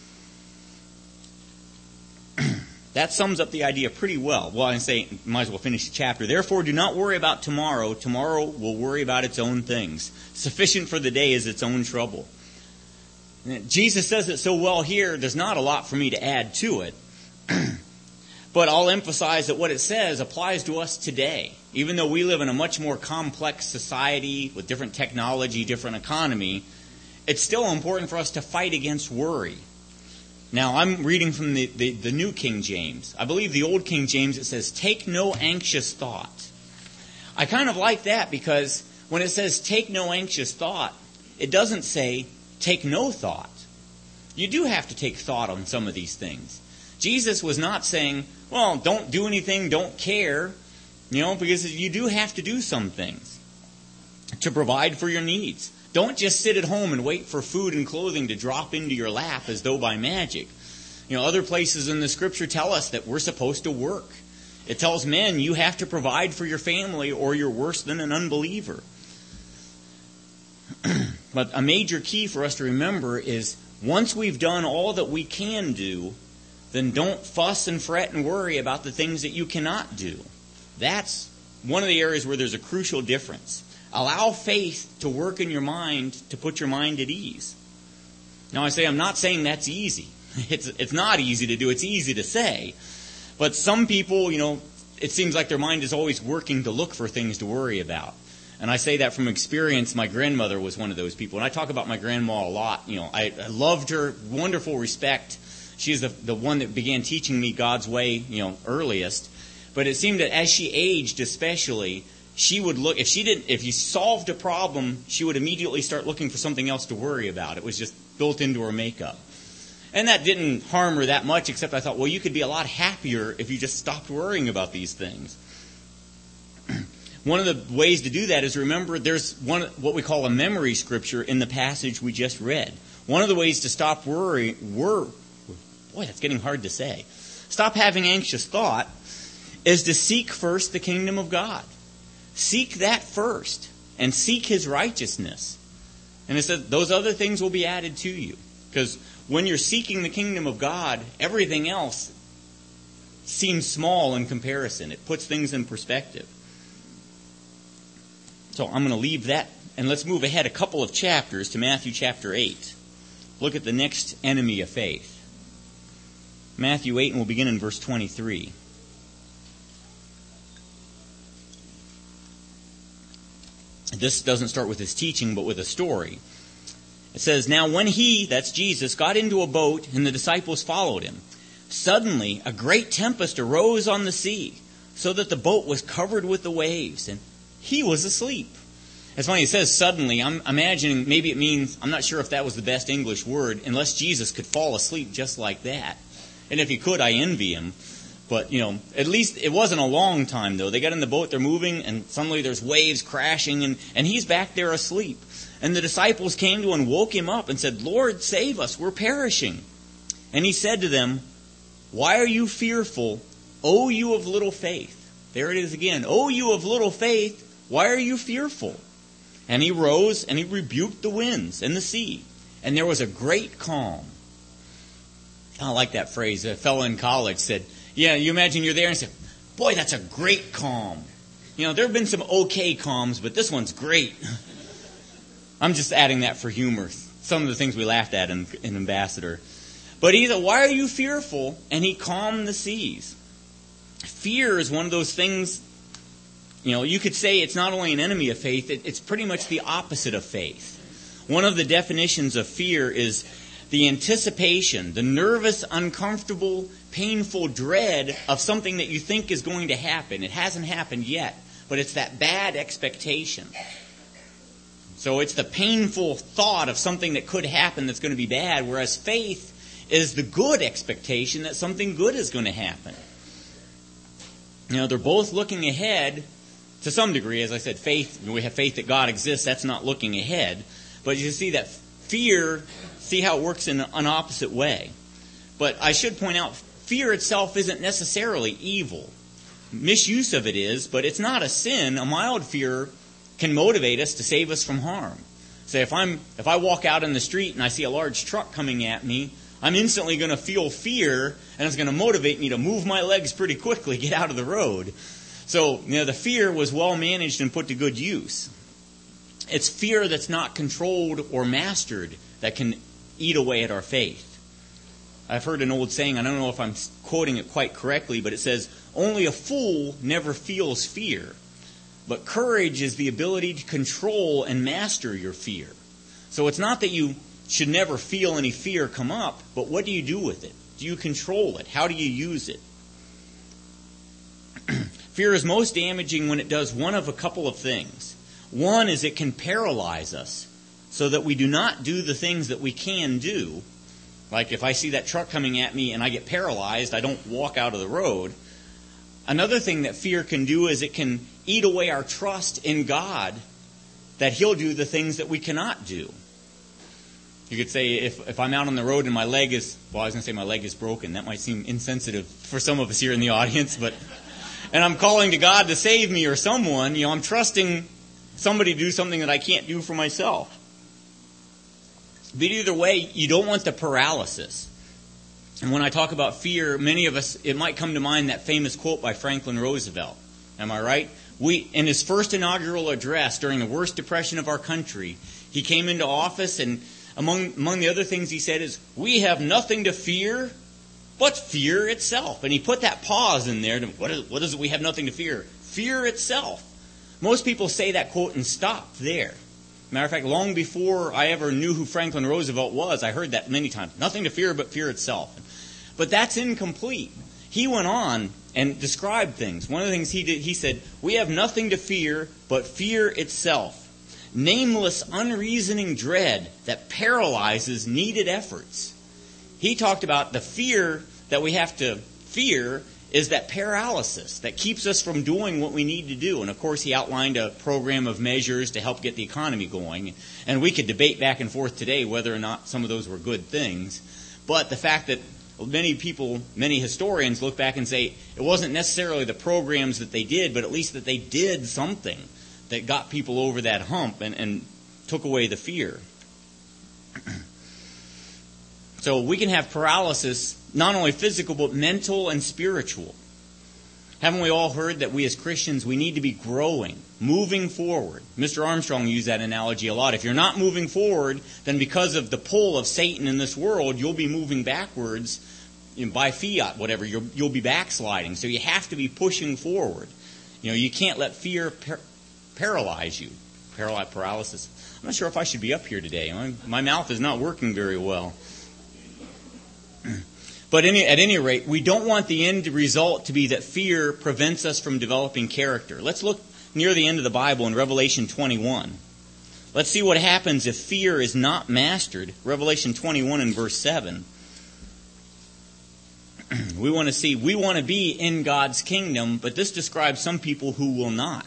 That sums up the idea pretty well. Well, I say, might as well finish the chapter. "Therefore, do not worry about tomorrow. Tomorrow will worry about its own things. Sufficient for the day is its own trouble." Jesus says it so well here, there's not a lot for me to add to it. But I'll emphasize that what it says applies to us today. Even though we live in a much more complex society with different technology, different economy, it's still important for us to fight against worry. Now, I'm reading from the, the, the New King James. I believe the Old King James, it says, "Take no anxious thought." I kind of like that because when it says, "take no anxious thought," it doesn't say, "take no thought." You do have to take thought on some of these things. Jesus was not saying, well, don't do anything, don't care, you know, because you do have to do some things to provide for your needs. Don't just sit at home and wait for food and clothing to drop into your lap as though by magic. You know, other places in the Scripture tell us that we're supposed to work. It tells men you have to provide for your family or you're worse than an unbeliever. But a major key for us to remember is once we've done all that we can do, then don't fuss and fret and worry about the things that you cannot do. That's one of the areas where there's a crucial difference. Allow faith to work in your mind to put your mind at ease. Now I say, I'm not saying that's easy. It's it's not easy to do. It's easy to say. But some people, you know, it seems like their mind is always working to look for things to worry about. And I say that from experience. My grandmother was one of those people. And I talk about my grandma a lot. You know, I, I loved her, wonderful respect. She's the, the one that began teaching me God's way, you know, earliest. But it seemed that as she aged especially, she would look, if she didn't, if you solved a problem, she would immediately start looking for something else to worry about. It was just built into her makeup. And that didn't harm her that much, except I thought, well, you could be a lot happier if you just stopped worrying about these things. One of the ways to do that is remember there's one what we call a memory scripture in the passage we just read. One of the ways to stop worrying, wor- boy, that's getting hard to say. Stop having anxious thought is to seek first the kingdom of God. Seek that first and seek His righteousness. And it says those other things will be added to you. Because when you're seeking the kingdom of God, everything else seems small in comparison. It puts things in perspective. So I'm going to leave that, and let's move ahead a couple of chapters to Matthew chapter eight. Look at the next enemy of faith. Matthew eight, and we'll begin in verse twenty-three. This doesn't start with his teaching, but with a story. It says, "Now when he," that's Jesus, "got into a boat, and the disciples followed him, suddenly a great tempest arose on the sea, so that the boat was covered with the waves, and he was asleep." It's funny, it says suddenly. I'm imagining maybe it means, I'm not sure if that was the best English word, unless Jesus could fall asleep just like that. And if he could, I envy him. But, you know, at least it wasn't a long time, though. They got in the boat, they're moving, and suddenly there's waves crashing, and, and he's back there asleep. And the disciples came to him and woke him up and said, "Lord, save us, we're perishing." And he said to them, "Why are you fearful, O you of little faith?" There it is again. "O you of little faith, why are you fearful?" And he rose and he rebuked the winds and the sea, and there was a great calm. I like that phrase. A fellow in college said, yeah, you imagine you're there and say, "Boy, that's a great calm." You know, there have been some okay calms, but this one's great. I'm just adding that for humor. Some of the things we laughed at in, in Ambassador. But he said, "Why are you fearful?" And he calmed the seas. Fear is one of those things, you know, you could say it's not only an enemy of faith, it, it's pretty much the opposite of faith. One of the definitions of fear is the anticipation, the nervous, uncomfortable, painful dread of something that you think is going to happen. It hasn't happened yet, but it's that bad expectation. So it's the painful thought of something that could happen that's going to be bad, whereas faith is the good expectation that something good is going to happen. You know, they're both looking ahead to some degree. As I said, faith, we have faith that God exists, that's not looking ahead. But you see that fear, see how it works in an opposite way. But I should point out, fear itself isn't necessarily evil. Misuse of it is, but it's not a sin. A mild fear can motivate us to save us from harm. Say, if I'm if I walk out in the street and I see a large truck coming at me, I'm instantly going to feel fear, and it's going to motivate me to move my legs pretty quickly, get out of the road. So, you know, the fear was well managed and put to good use. It's fear that's not controlled or mastered that can eat away at our faith. I've heard an old saying, I don't know if I'm quoting it quite correctly, but it says, "Only a fool never feels fear, but courage is the ability to control and master your fear." So it's not that you should never feel any fear come up, but what do you do with it? Do you control it? How do you use it? Fear is most damaging when it does one of a couple of things. One is it can paralyze us so that we do not do the things that we can do. Like if I see that truck coming at me and I get paralyzed, I don't walk out of the road. Another thing that fear can do is it can eat away our trust in God that He'll do the things that we cannot do. You could say if, if I'm out on the road and my leg is, well, I was going to say my leg is broken. That might seem insensitive for some of us here in the audience, but, and I'm calling to God to save me or someone, you know, I'm trusting somebody to do something that I can't do for myself. But either way, you don't want the paralysis. And when I talk about fear, many of us, it might come to mind that famous quote by Franklin Roosevelt. Am I right? We, in his first inaugural address during the worst depression of our country, he came into office, and among, among the other things he said is, "We have nothing to fear but fear itself." And he put that pause in there. To, what, is, what is it we have nothing to fear? Fear itself. Most people say that quote and stop there. Matter of fact, long before I ever knew who Franklin Roosevelt was, I heard that many times. Nothing to fear but fear itself. But that's incomplete. He went on and described things. One of the things he did, he said, "We have nothing to fear but fear itself. Nameless, unreasoning dread that paralyzes needed efforts." He talked about the fear that we have to fear is that paralysis that keeps us from doing what we need to do. And of course, he outlined a program of measures to help get the economy going. And we could debate back and forth today whether or not some of those were good things. But the fact that many people, many historians look back and say it wasn't necessarily the programs that they did, but at least that they did something that got people over that hump and, and took away the fear. So we can have paralysis, not only physical, but mental and spiritual. Haven't we all heard that we as Christians, we need to be growing, moving forward? Mister Armstrong used that analogy a lot. If you're not moving forward, then because of the pull of Satan in this world, you'll be moving backwards, you know, by fiat, whatever. You'll, you'll be backsliding. So you have to be pushing forward. You know, you can't let fear par- paralyze you. Paraly- paralysis. I'm not sure if I should be up here today. My, my mouth is not working very well. But any, at any rate, we don't want the end result to be that fear prevents us from developing character. Let's look near the end of the Bible in Revelation twenty-one. Let's see what happens if fear is not mastered. Revelation twenty-one and verse seven. We want to see, we want to be in God's kingdom, but this describes some people who will not.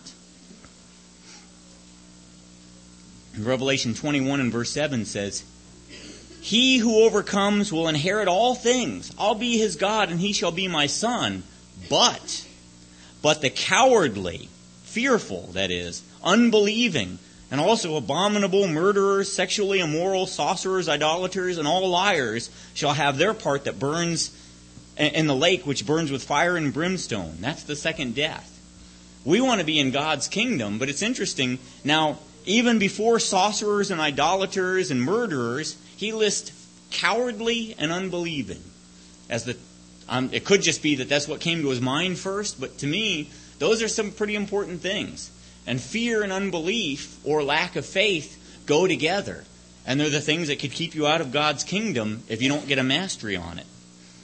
Revelation twenty-one and verse seven says, "He who overcomes will inherit all things. I'll be his God, and he shall be my son. But, but the cowardly, fearful, that is, unbelieving, and also abominable, murderers, sexually immoral, sorcerers, idolaters, and all liars shall have their part that burns in the lake which burns with fire and brimstone." That's the second death. We want to be in God's kingdom, but it's interesting. Now, even before sorcerers and idolaters and murderers, he lists cowardly and unbelieving as the. Um, it could just be that that's what came to his mind first, but to me, those are some pretty important things. And fear and unbelief or lack of faith go together, and they're the things that could keep you out of God's kingdom if you don't get a mastery on it.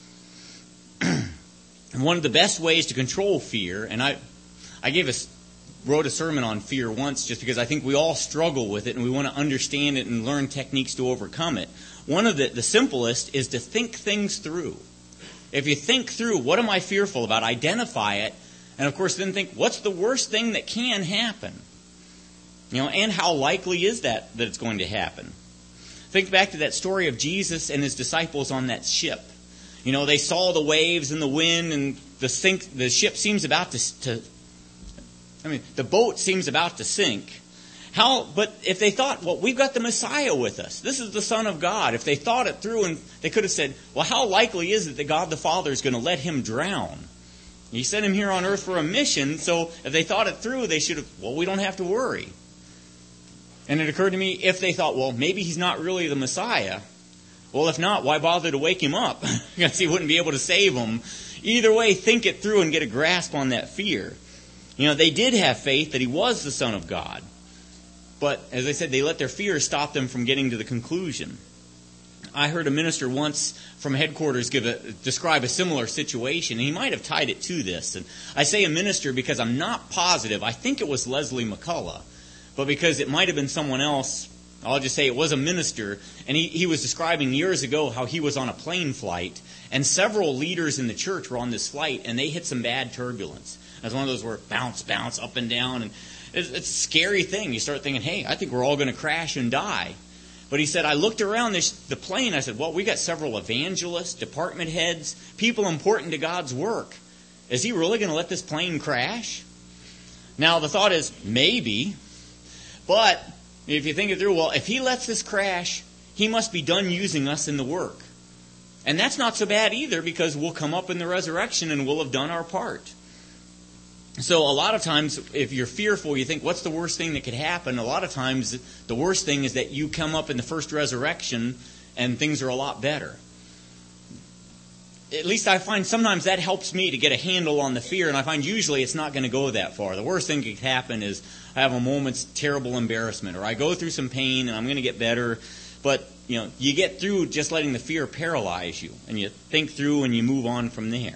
And one of the best ways to control fear, and I, I gave a. wrote a sermon on fear once just because I think we all struggle with it and we want to understand it and learn techniques to overcome it. One of the, the simplest is to think things through. If you think through, what am I fearful about? Identify it. And of course then think, what's the worst thing that can happen? You know, and how likely is that that it's going to happen? Think back to that story of Jesus and his disciples on that ship. You know, they saw the waves and the wind and the sink, the ship seems about to, to I mean, the boat seems about to sink. How? But if they thought, well, we've got the Messiah with us. This is the Son of God. If they thought it through, and they could have said, well, how likely is it that God the Father is going to let him drown? He sent him here on earth for a mission, so if they thought it through, they should have, well, we don't have to worry. And it occurred to me, if they thought, well, maybe he's not really the Messiah, well, if not, why bother to wake him up? Because he wouldn't be able to save them. Either way, think it through and get a grasp on that fear. You know, they did have faith that he was the Son of God. But, as I said, they let their fear stop them from getting to the conclusion. I heard a minister once from headquarters give a, describe a similar situation, and he might have tied it to this. And I say a minister because I'm not positive. I think it was Leslie McCullough. But because it might have been someone else, I'll just say it was a minister. And he, he was describing years ago how he was on a plane flight, and several leaders in the church were on this flight, and they hit some bad turbulence. It's one of those where bounce, bounce, up and down. And it's, it's a scary thing. You start thinking, hey, I think we're all going to crash and die. But he said, I looked around this, the plane. I said, well, we got several evangelists, department heads, people important to God's work. Is he really going to let this plane crash? Now, the thought is, maybe. But if you think it through, well, if he lets this crash, he must be done using us in the work. And that's not so bad either, because we'll come up in the resurrection and we'll have done our part. So a lot of times, if you're fearful, you think, what's the worst thing that could happen? A lot of times, the worst thing is that you come up in the first resurrection and things are a lot better. At least I find sometimes that helps me to get a handle on the fear, and I find usually it's not going to go that far. The worst thing that could happen is I have a moment's terrible embarrassment, or I go through some pain and I'm going to get better. But, you know, you get through just letting the fear paralyze you, and you think through and you move on from there.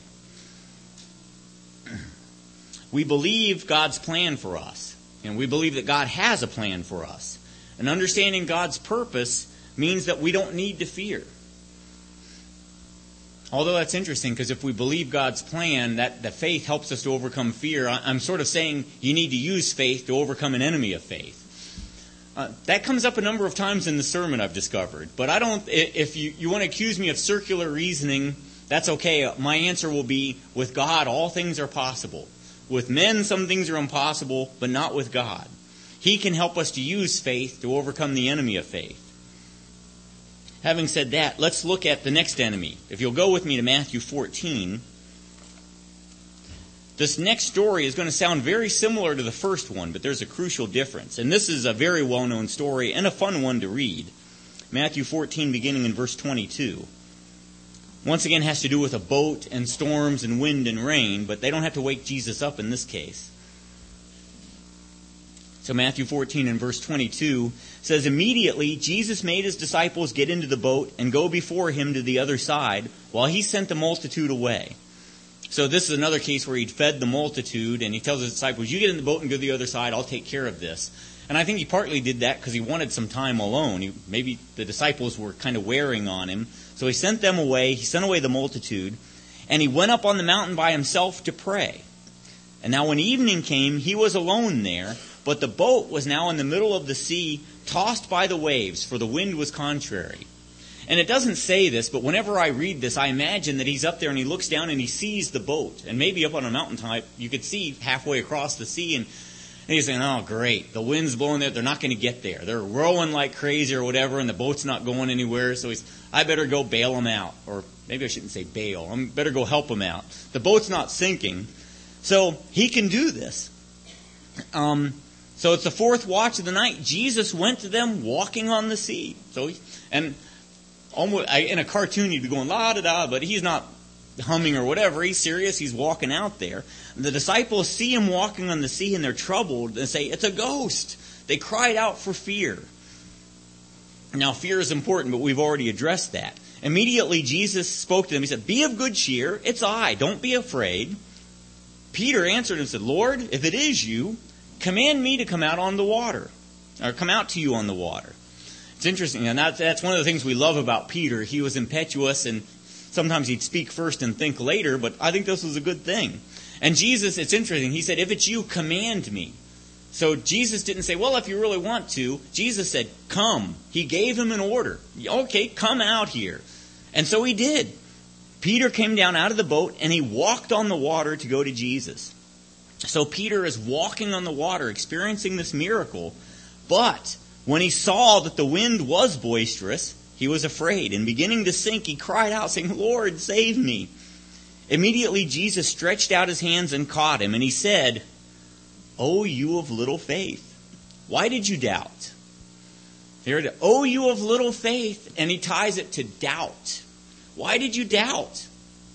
We believe God's plan for us, and we believe that God has a plan for us. And understanding God's purpose means that we don't need to fear. Although that's interesting, because if we believe God's plan, that, that faith helps us to overcome fear. I'm sort of saying you need to use faith to overcome an enemy of faith. Uh, that comes up a number of times in the sermon, I've discovered. But I don't. If you, you want to accuse me of circular reasoning, that's okay. My answer will be, with God, all things are possible. With men, some things are impossible, but not with God. He can help us to use faith to overcome the enemy of faith. Having said that, let's look at the next enemy. If you'll go with me to Matthew fourteen. This next story is going to sound very similar to the first one, but there's a crucial difference. And this is a very well-known story and a fun one to read. Matthew fourteen, beginning in verse twenty-two. Once again, has to do with a boat and storms and wind and rain, but they don't have to wake Jesus up in this case. So Matthew fourteen and verse twenty-two says, "Immediately Jesus made his disciples get into the boat and go before him to the other side, while he sent the multitude away." So this is another case where he'd fed the multitude, and he tells his disciples, "You get in the boat and go to the other side, I'll take care of this." And I think he partly did that because he wanted some time alone. He, maybe the disciples were kind of wearing on him. So he sent them away, he sent away the multitude, and he went up on the mountain by himself to pray. And now when evening came, he was alone there, but the boat was now in the middle of the sea, tossed by the waves, for the wind was contrary. And it doesn't say this, but whenever I read this, I imagine that he's up there and he looks down and he sees the boat. And maybe up on a mountaintop, you could see halfway across the sea, and, and he's saying, "Oh, great, the wind's blowing there. They're not going to get there. They're rowing like crazy or whatever, and the boat's not going anywhere. So he's, I better go bail them out." Or maybe I shouldn't say bail. I better go help them out. The boat's not sinking. So he can do this. Um, so it's the fourth watch of the night. Jesus went to them walking on the sea. So he, and almost in a cartoon you'd be going la da da, but he's not humming or whatever. He's serious. He's walking out there. The disciples see him walking on the sea and they're troubled and say, "It's a ghost." They cried out for fear. Now fear is important, but we've already addressed that. Immediately Jesus spoke to them. He said, "Be of good cheer. It's I. Don't be afraid." Peter answered and said, "Lord, if it is you, command me to come out on the water, or come out to you on the water." It's interesting, and that's, that's one of the things we love about Peter. He was impetuous, and sometimes he'd speak first and think later, but I think this was a good thing. And Jesus, it's interesting, he said, "If it's you, command me." So Jesus didn't say, "Well, if you really want to." Jesus said, "Come." He gave him an order. "Okay, come out here." And so he did. Peter came down out of the boat, and he walked on the water to go to Jesus. So Peter is walking on the water, experiencing this miracle. But when he saw that the wind was boisterous, he was afraid. And beginning to sink, he cried out, saying, "Lord, save me." Immediately Jesus stretched out his hands and caught him. And he said, "O you of little faith, why did you doubt?" There it is. "O you of little faith." And he ties it to doubt. Why did you doubt?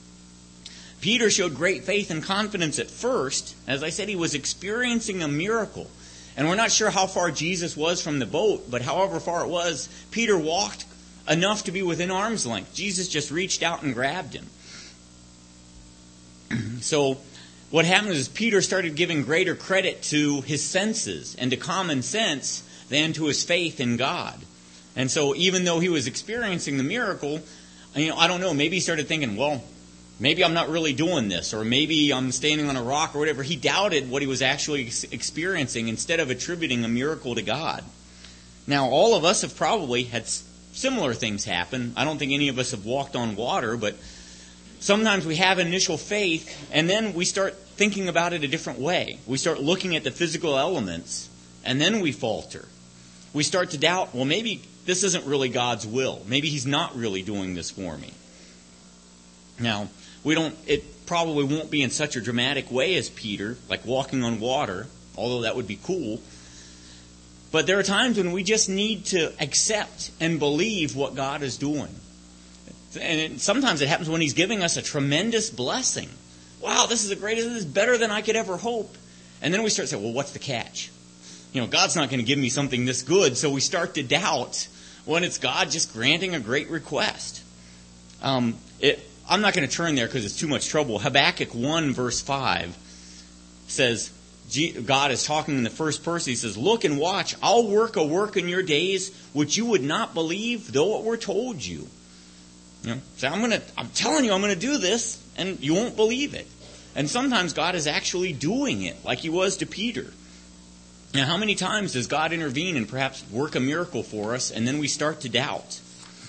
Peter showed great faith and confidence at first. As I said, he was experiencing a miracle. And we're not sure how far Jesus was from the boat, but however far it was, Peter walked enough to be within arm's length. Jesus just reached out and grabbed him. So what happened is Peter started giving greater credit to his senses and to common sense than to his faith in God. And so even though he was experiencing the miracle, you know, I don't know, maybe he started thinking, well, maybe I'm not really doing this, or maybe I'm standing on a rock or whatever. He doubted what he was actually ex- experiencing instead of attributing a miracle to God. Now, all of us have probably had s- similar things happen. I don't think any of us have walked on water, but sometimes we have initial faith, and then we start thinking about it a different way. We start looking at the physical elements, and then we falter. We start to doubt, well, maybe this isn't really God's will. Maybe He's not really doing this for me. Now, we don't. It probably won't be in such a dramatic way as Peter, like walking on water, although that would be cool. But there are times when we just need to accept and believe what God is doing. And it, sometimes it happens when He's giving us a tremendous blessing. Wow, this is the greatest, this is better than I could ever hope. And then we start saying, well, what's the catch? You know, God's not going to give me something this good, so we start to doubt when it's God just granting a great request. Um, it, I'm not going to turn there because it's too much trouble. Habakkuk one verse five says, God is talking in the first person. He says, "Look and watch, I'll work a work in your days which you would not believe, though it were told you." You know, so I'm going to, I'm telling you I'm going to do this, and you won't believe it. And sometimes God is actually doing it, like He was to Peter. Now, how many times does God intervene and perhaps work a miracle for us, and then we start to doubt?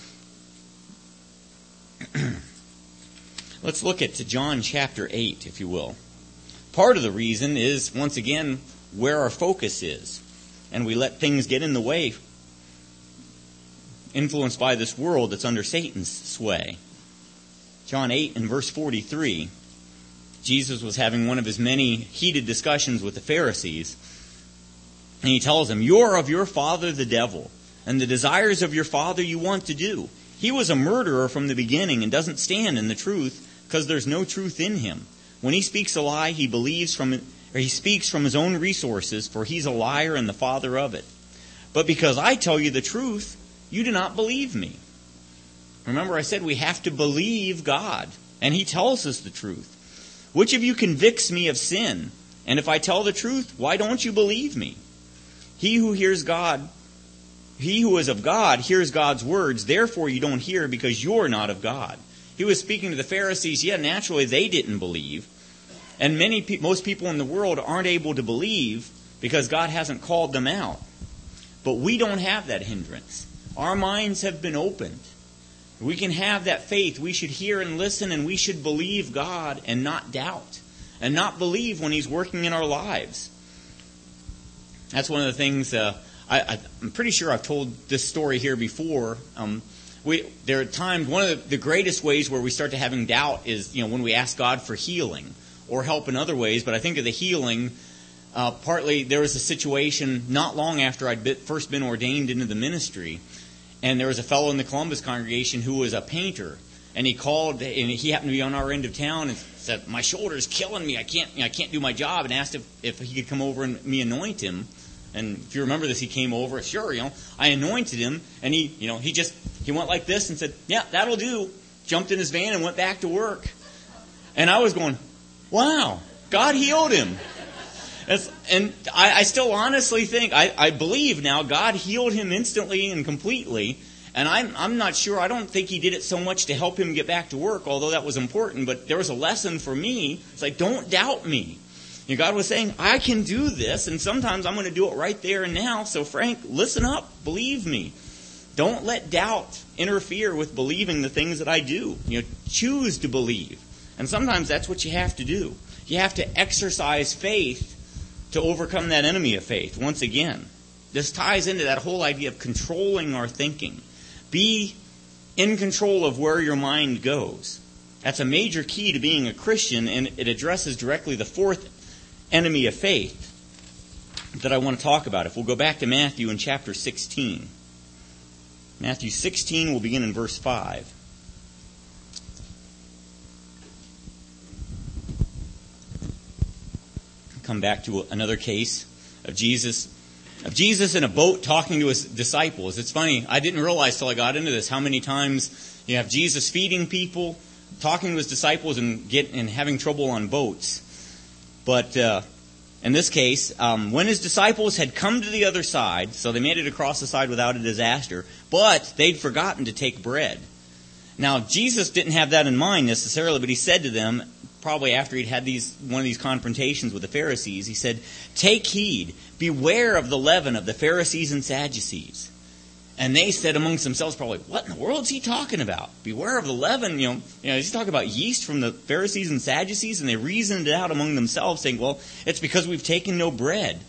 Let's look at John chapter eight, if you will. Part of the reason is, once again, where our focus is. And we let things get in the way, influenced by this world that's under Satan's sway. John eight and verse forty-three. Jesus was having one of his many heated discussions with the Pharisees. And he tells them, "You're of your father the devil, and the desires of your father you want to do. He was a murderer from the beginning and doesn't stand in the truth because there's no truth in him. When he speaks a lie, he believes from or he speaks from his own resources, for he's a liar and the father of it. But because I tell you the truth, you do not believe me." Remember, I said we have to believe God, and he tells us the truth. "Which of you convicts me of sin? And if I tell the truth, why don't you believe me? He who hears God, he who is of God hears God's words, therefore you don't hear because you're not of God." He was speaking to the Pharisees. Yeah, naturally they didn't believe. And many, most people in the world aren't able to believe because God hasn't called them out. But we don't have that hindrance. Our minds have been opened. We can have that faith. We should hear and listen, and we should believe God and not doubt. And not believe when he's working in our lives. That's one of the things, uh, I, I, I'm pretty sure I've told this story here before. Um, we, there are times, one of the, the greatest ways where we start to having doubt is, you know, when we ask God for healing or help in other ways. But I think of the healing, uh, partly there was a situation not long after I'd been, first been ordained into the ministry. And there was a fellow in the Columbus congregation who was a painter. And he called, and he happened to be on our end of town, and said, "My shoulder's killing me. I can't, I can't do my job." And asked if, if he could come over and me anoint him. And if you remember this, he came over. Sure, you know, I anointed him, and he, you know, he just he went like this and said, "Yeah, that'll do." Jumped in his van and went back to work. And I was going, "Wow, God healed him." It's, and I, I still honestly think, I, I believe now, God healed him instantly and completely. And I'm, I'm not sure, I don't think he did it so much to help him get back to work, although that was important. But there was a lesson for me. It's like, don't doubt me. You know, God was saying, I can do this, and sometimes I'm going to do it right there and now. So Frank, listen up. Believe me. Don't let doubt interfere with believing the things that I do. You know, choose to believe. And sometimes that's what you have to do. You have to exercise faith to overcome that enemy of faith. Once again, this ties into that whole idea of controlling our thinking. Be in control of where your mind goes. That's a major key to being a Christian, and it addresses directly the fourth enemy of faith that I want to talk about. If we'll go back to Matthew in chapter sixteen. Matthew sixteen, we'll begin in verse five. Come back to another case of Jesus of Jesus in a boat talking to his disciples. It's funny, I didn't realize till I got into this how many times you have Jesus feeding people, talking to his disciples, and get and having trouble on boats. But uh, in this case, um, when his disciples had come to the other side, so they made it across the side without a disaster, but they'd forgotten to take bread. Now, Jesus didn't have that in mind necessarily, but he said to them, probably after he'd had these one of these confrontations with the Pharisees, he said, "Take heed, beware of the leaven of the Pharisees and Sadducees." And they said amongst themselves probably, "What in the world is he talking about? Beware of the leaven." You know, you know, he's talking about yeast from the Pharisees and Sadducees, and they reasoned it out among themselves, saying, "Well, it's because we've taken no bread."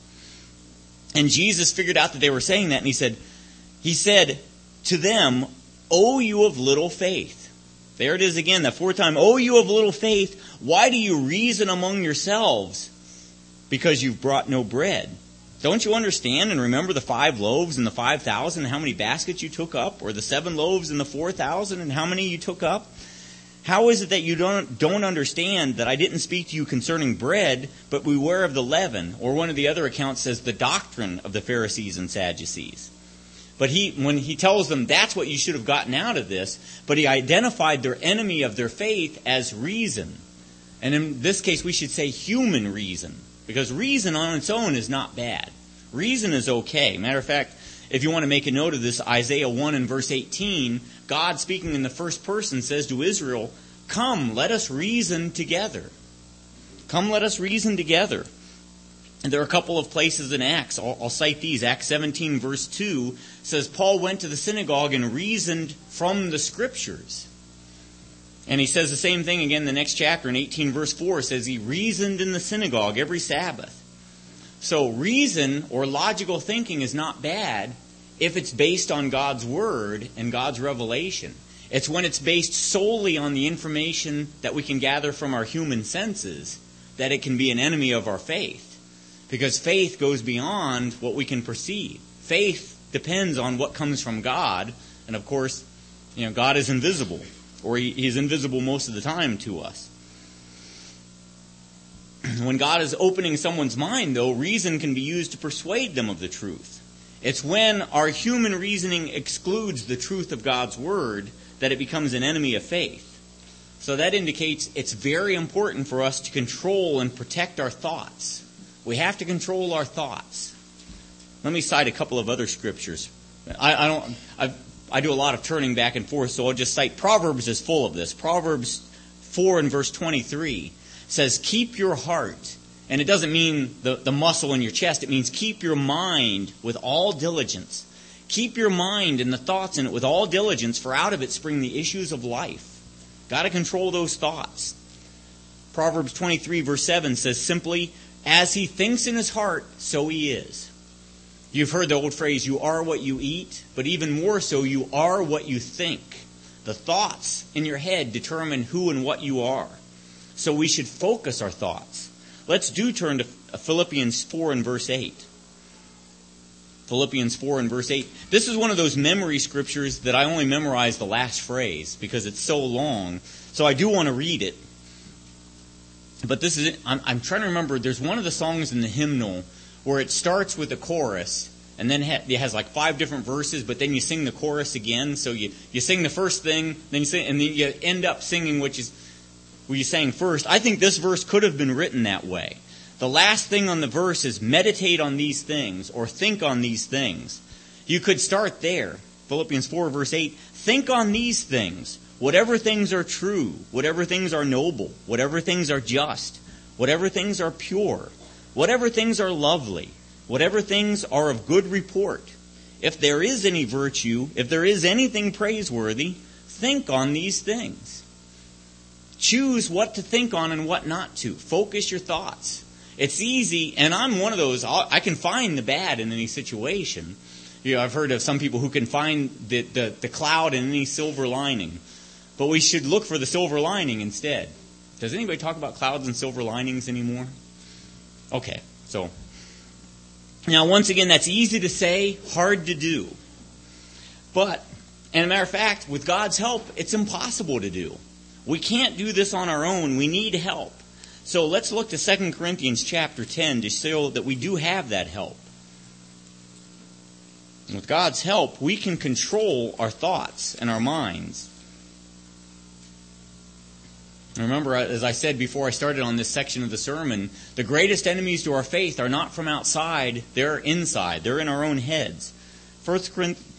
And Jesus figured out that they were saying that, and he said, he said to them, "O you of little faith." There it is again, that fourth time. "O you of little faith, why do you reason among yourselves? Because you've brought no bread. Don't you understand and remember the five loaves and the five thousand and how many baskets you took up? Or the seven loaves and the four thousand and how many you took up? How is it that you don't, don't understand that I didn't speak to you concerning bread, but beware of the leaven?" Or one of the other accounts says the doctrine of the Pharisees and Sadducees. But he, when he tells them that's what you should have gotten out of this, but he identified their enemy of their faith as reason. And in this case, we should say human reason. Because reason on its own is not bad. Reason is okay. Matter of fact, if you want to make a note of this, Isaiah one and verse eighteen, God speaking in the first person says to Israel, "Come, let us reason together." Come, let us reason together. And there are a couple of places in Acts. I'll, I'll cite these. Acts seventeen verse two says, Paul went to the synagogue and reasoned from the Scriptures. And he says the same thing again in the next chapter in eighteen verse four. It says he reasoned in the synagogue every Sabbath. So reason or logical thinking is not bad if it's based on God's Word and God's revelation. It's when it's based solely on the information that we can gather from our human senses that it can be an enemy of our faith. Because faith goes beyond what we can perceive. Faith depends on what comes from God. And of course, you know, God is invisible. Or he, He's invisible most of the time to us. When God is opening someone's mind, though, reason can be used to persuade them of the truth. It's when our human reasoning excludes the truth of God's Word that it becomes an enemy of faith. So that indicates it's very important for us to control and protect our thoughts. We have to control our thoughts. Let me cite a couple of other scriptures. I, I don't. I, I do a lot of turning back and forth, so I'll just cite Proverbs is full of this. Proverbs four and verse twenty-three says, "Keep your heart," and it doesn't mean the, the muscle in your chest. It means keep your mind with all diligence. Keep your mind and the thoughts in it with all diligence, for out of it spring the issues of life. Got to control those thoughts. Proverbs twenty-three verse seven says simply, "As he thinks in his heart, so he is." You've heard the old phrase, you are what you eat, but even more so, you are what you think. The thoughts in your head determine who and what you are. So we should focus our thoughts. Let's do turn to Philippians four and verse eight. Philippians four and verse eight. This is one of those memory scriptures that I only memorize the last phrase because it's so long. So I do want to read it. But this is it. I'm, I'm trying to remember, there's one of the songs in the hymnal where it starts with a chorus, and then it has like five different verses, but then you sing the chorus again. So you, you sing the first thing, then you sing, and then you end up singing which is what you sang first. I think this verse could have been written that way. The last thing on the verse is meditate on these things, or think on these things. You could start there. Philippians four verse eight, think on these things. Whatever things are true, whatever things are noble, whatever things are just, whatever things are pure, whatever things are lovely, whatever things are of good report. If there is any virtue, if there is anything praiseworthy, think on these things. Choose what to think on and what not to. Focus your thoughts. It's easy, and I'm one of those, I can find the bad in any situation. You know, I've heard of some people who can find the, the, the cloud in any silver lining. But we should look for the silver lining instead. Does anybody talk about clouds and silver linings anymore? Okay, so. Now, once again, that's easy to say, hard to do. But, and a matter of fact, with God's help, it's impossible to do. We can't do this on our own. We need help. So let's look to Second Corinthians chapter ten to show that we do have that help. And with God's help, we can control our thoughts and our minds. Remember, as I said before I started on this section of the sermon, the greatest enemies to our faith are not from outside, they're inside. They're in our own heads. First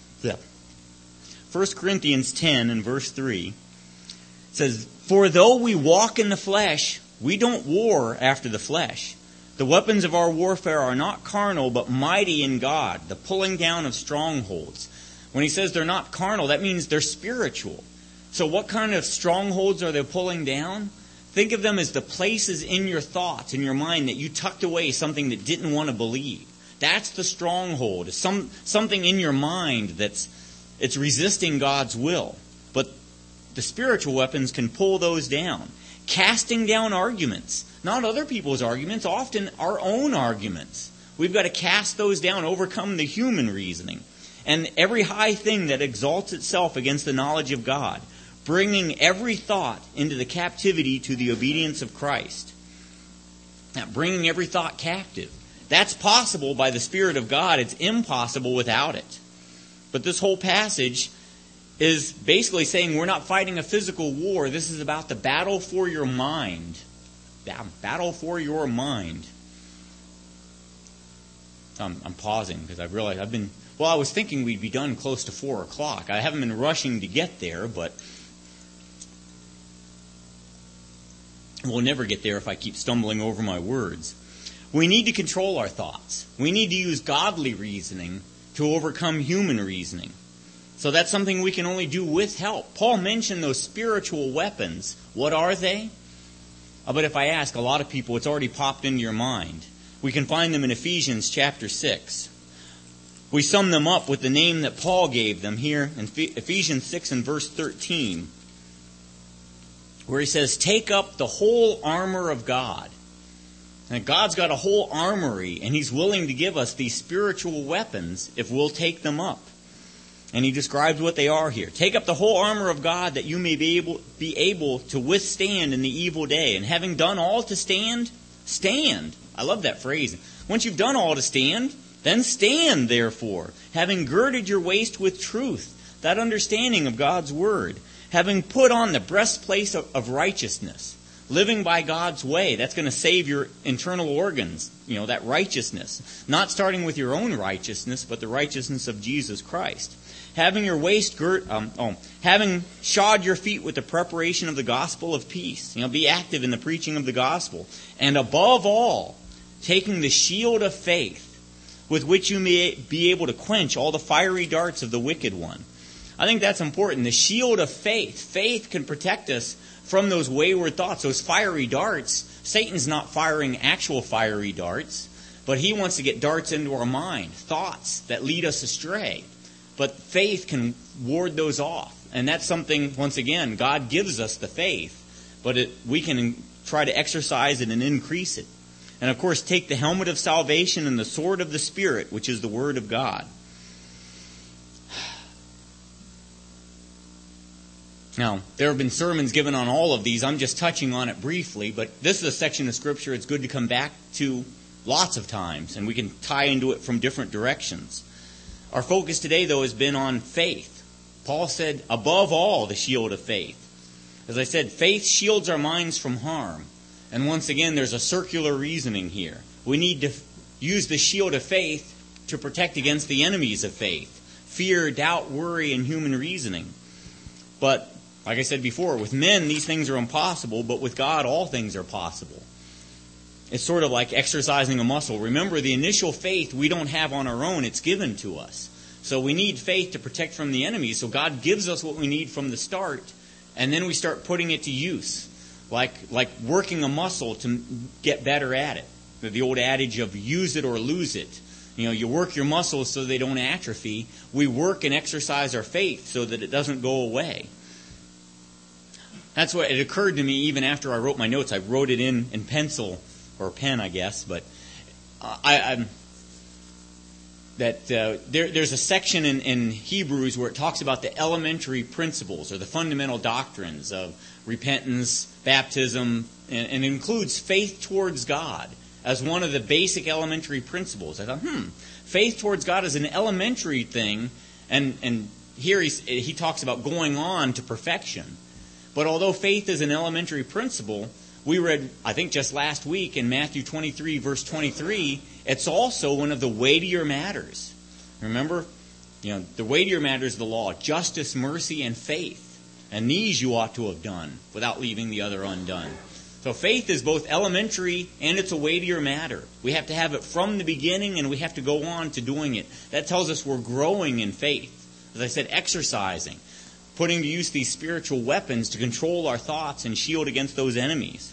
Corinthians ten and verse three says, "For though we walk in the flesh, we don't war after the flesh. The weapons of our warfare are not carnal, but mighty in God, the pulling down of strongholds." When he says they're not carnal, that means they're spiritual. So what kind of strongholds are they pulling down? Think of them as the places in your thoughts, in your mind, that you tucked away something that didn't want to believe. That's the stronghold. It's some, something in your mind that's it's resisting God's will. But the spiritual weapons can pull those down. Casting down arguments. Not other people's arguments, often our own arguments. We've got to cast those down, overcome the human reasoning. And every high thing that exalts itself against the knowledge of God. Bringing every thought into the captivity to the obedience of Christ. Now, bringing every thought captive. That's possible by the Spirit of God. It's impossible without it. But this whole passage is basically saying we're not fighting a physical war. This is about the battle for your mind. Battle for your mind. I'm, I'm pausing because I've realized I've been... Well, I was thinking we'd be done close to four o'clock. I haven't been rushing to get there, but... We'll never get there if I keep stumbling over my words. We need to control our thoughts. We need to use godly reasoning to overcome human reasoning. So that's something we can only do with help. Paul mentioned those spiritual weapons. What are they? Uh, but if I ask a lot of people, it's already popped into your mind. We can find them in Ephesians chapter six. we sum them up with the name that Paul gave them here in Ephesians six and verse thirteen, where he says, take up the whole armor of God. And God's got a whole armory, and He's willing to give us these spiritual weapons if we'll take them up. And he describes what they are here. Take up the whole armor of God that you may be able, be able to withstand in the evil day. And having done all to stand, stand. I love that phrase. Once you've done all to stand, then stand therefore, having girded your waist with truth, that understanding of God's word, having put on the breastplate of, of righteousness, living by God's way. That's going to save your internal organs, you know, that righteousness. Not starting with your own righteousness, but the righteousness of Jesus Christ. Having your waist girt, um, oh, having shod your feet with the preparation of the gospel of peace. You know, be active in the preaching of the gospel. And above all, taking the shield of faith, with which you may be able to quench all the fiery darts of the wicked one. I think that's important. The shield of faith. Faith can protect us from those wayward thoughts, those fiery darts. Satan's not firing actual fiery darts, but he wants to get darts into our mind, thoughts that lead us astray. But faith can ward those off. And that's something, once again, God gives us the faith, but it, we can try to exercise it and increase it. And of course, take the helmet of salvation and the sword of the Spirit, which is the Word of God. Now, there have been sermons given on all of these. I'm just touching on it briefly, but this is a section of Scripture it's good to come back to lots of times, and we can tie into it from different directions. Our focus today, though, has been on faith. Paul said, above all, the shield of faith. As I said, faith shields our minds from harm. And once again, there's a circular reasoning here. We need to use the shield of faith to protect against the enemies of faith. Fear, doubt, worry, and human reasoning. But, like I said before, with men, these things are impossible, but with God, all things are possible. It's sort of like exercising a muscle. Remember, the initial faith we don't have on our own. It's given to us. So we need faith to protect from the enemy. So God gives us what we need from the start, and then we start putting it to use. Like, like working a muscle to get better at it. The old adage of use it or lose it. You know, you work your muscles so they don't atrophy. We work and exercise our faith so that it doesn't go away. That's what it occurred to me even after I wrote my notes. I wrote it in, in pencil. Or pen, I guess, but uh, I, I'm, that uh, there, there's a section in, in Hebrews where it talks about the elementary principles or the fundamental doctrines of repentance, baptism, and, and includes faith towards God as one of the basic elementary principles. I thought, hmm, faith towards God is an elementary thing, and, and here he's, he talks about going on to perfection. But although faith is an elementary principle, we read, I think just last week in Matthew twenty-three, verse twenty-three, it's also one of the weightier matters. Remember, you know, the weightier matters of the law, justice, mercy, and faith. And these you ought to have done without leaving the other undone. So faith is both elementary and it's a weightier matter. We have to have it from the beginning and we have to go on to doing it. That tells us we're growing in faith. As I said, exercising. Putting to use these spiritual weapons to control our thoughts and shield against those enemies.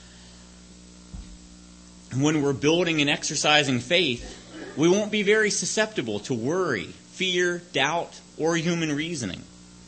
And when we're building and exercising faith, we won't be very susceptible to worry, fear, doubt, or human reasoning.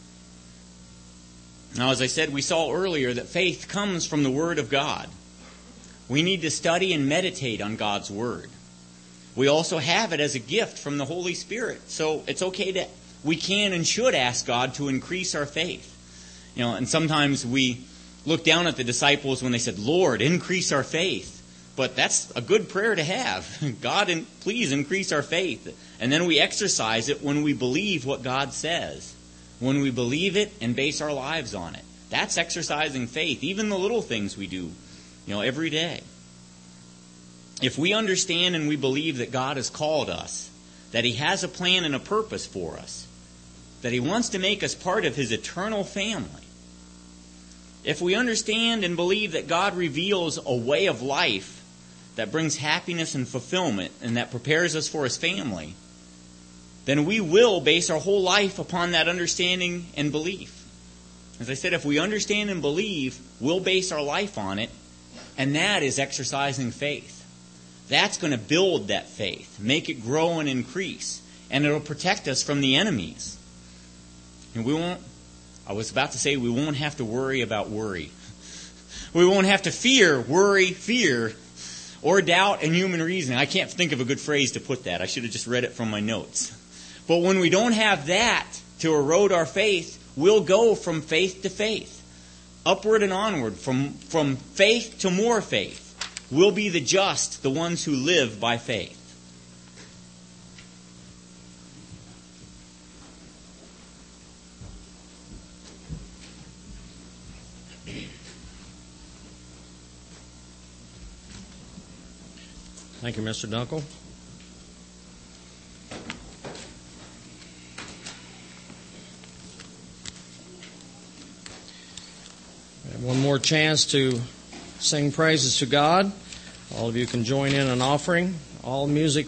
Now, as I said, we saw earlier that faith comes from the Word of God. We need to study and meditate on God's Word. We also have it as a gift from the Holy Spirit. So it's okay to we can and should ask God to increase our faith. You know, and sometimes we look down at the disciples when they said, Lord, increase our faith. But that's a good prayer to have. God, please increase our faith. And then we exercise it when we believe what God says. When we believe it and base our lives on it. That's exercising faith. Even the little things we do, you know, every day. If we understand and we believe that God has called us, that He has a plan and a purpose for us, that He wants to make us part of His eternal family. If we understand and believe that God reveals a way of life that brings happiness and fulfillment and that prepares us for His family, then we will base our whole life upon that understanding and belief. As I said, if we understand and believe, we'll base our life on it, and that is exercising faith. That's going to build that faith, make it grow and increase. and it'll protect us from the enemies. And we won't, I was about to say we won't have to worry about worry. We won't have to fear, worry, fear, or doubt and human reasoning. I can't think of a good phrase to put that. I should have just read it from my notes. But when we don't have that to erode our faith, we'll go from faith to faith, upward and onward, from, from faith to more faith. We'll be the just, the ones who live by faith. Thank you, Mister Dunkel. We have one more chance to sing praises to God. All of you can join in an offering. All music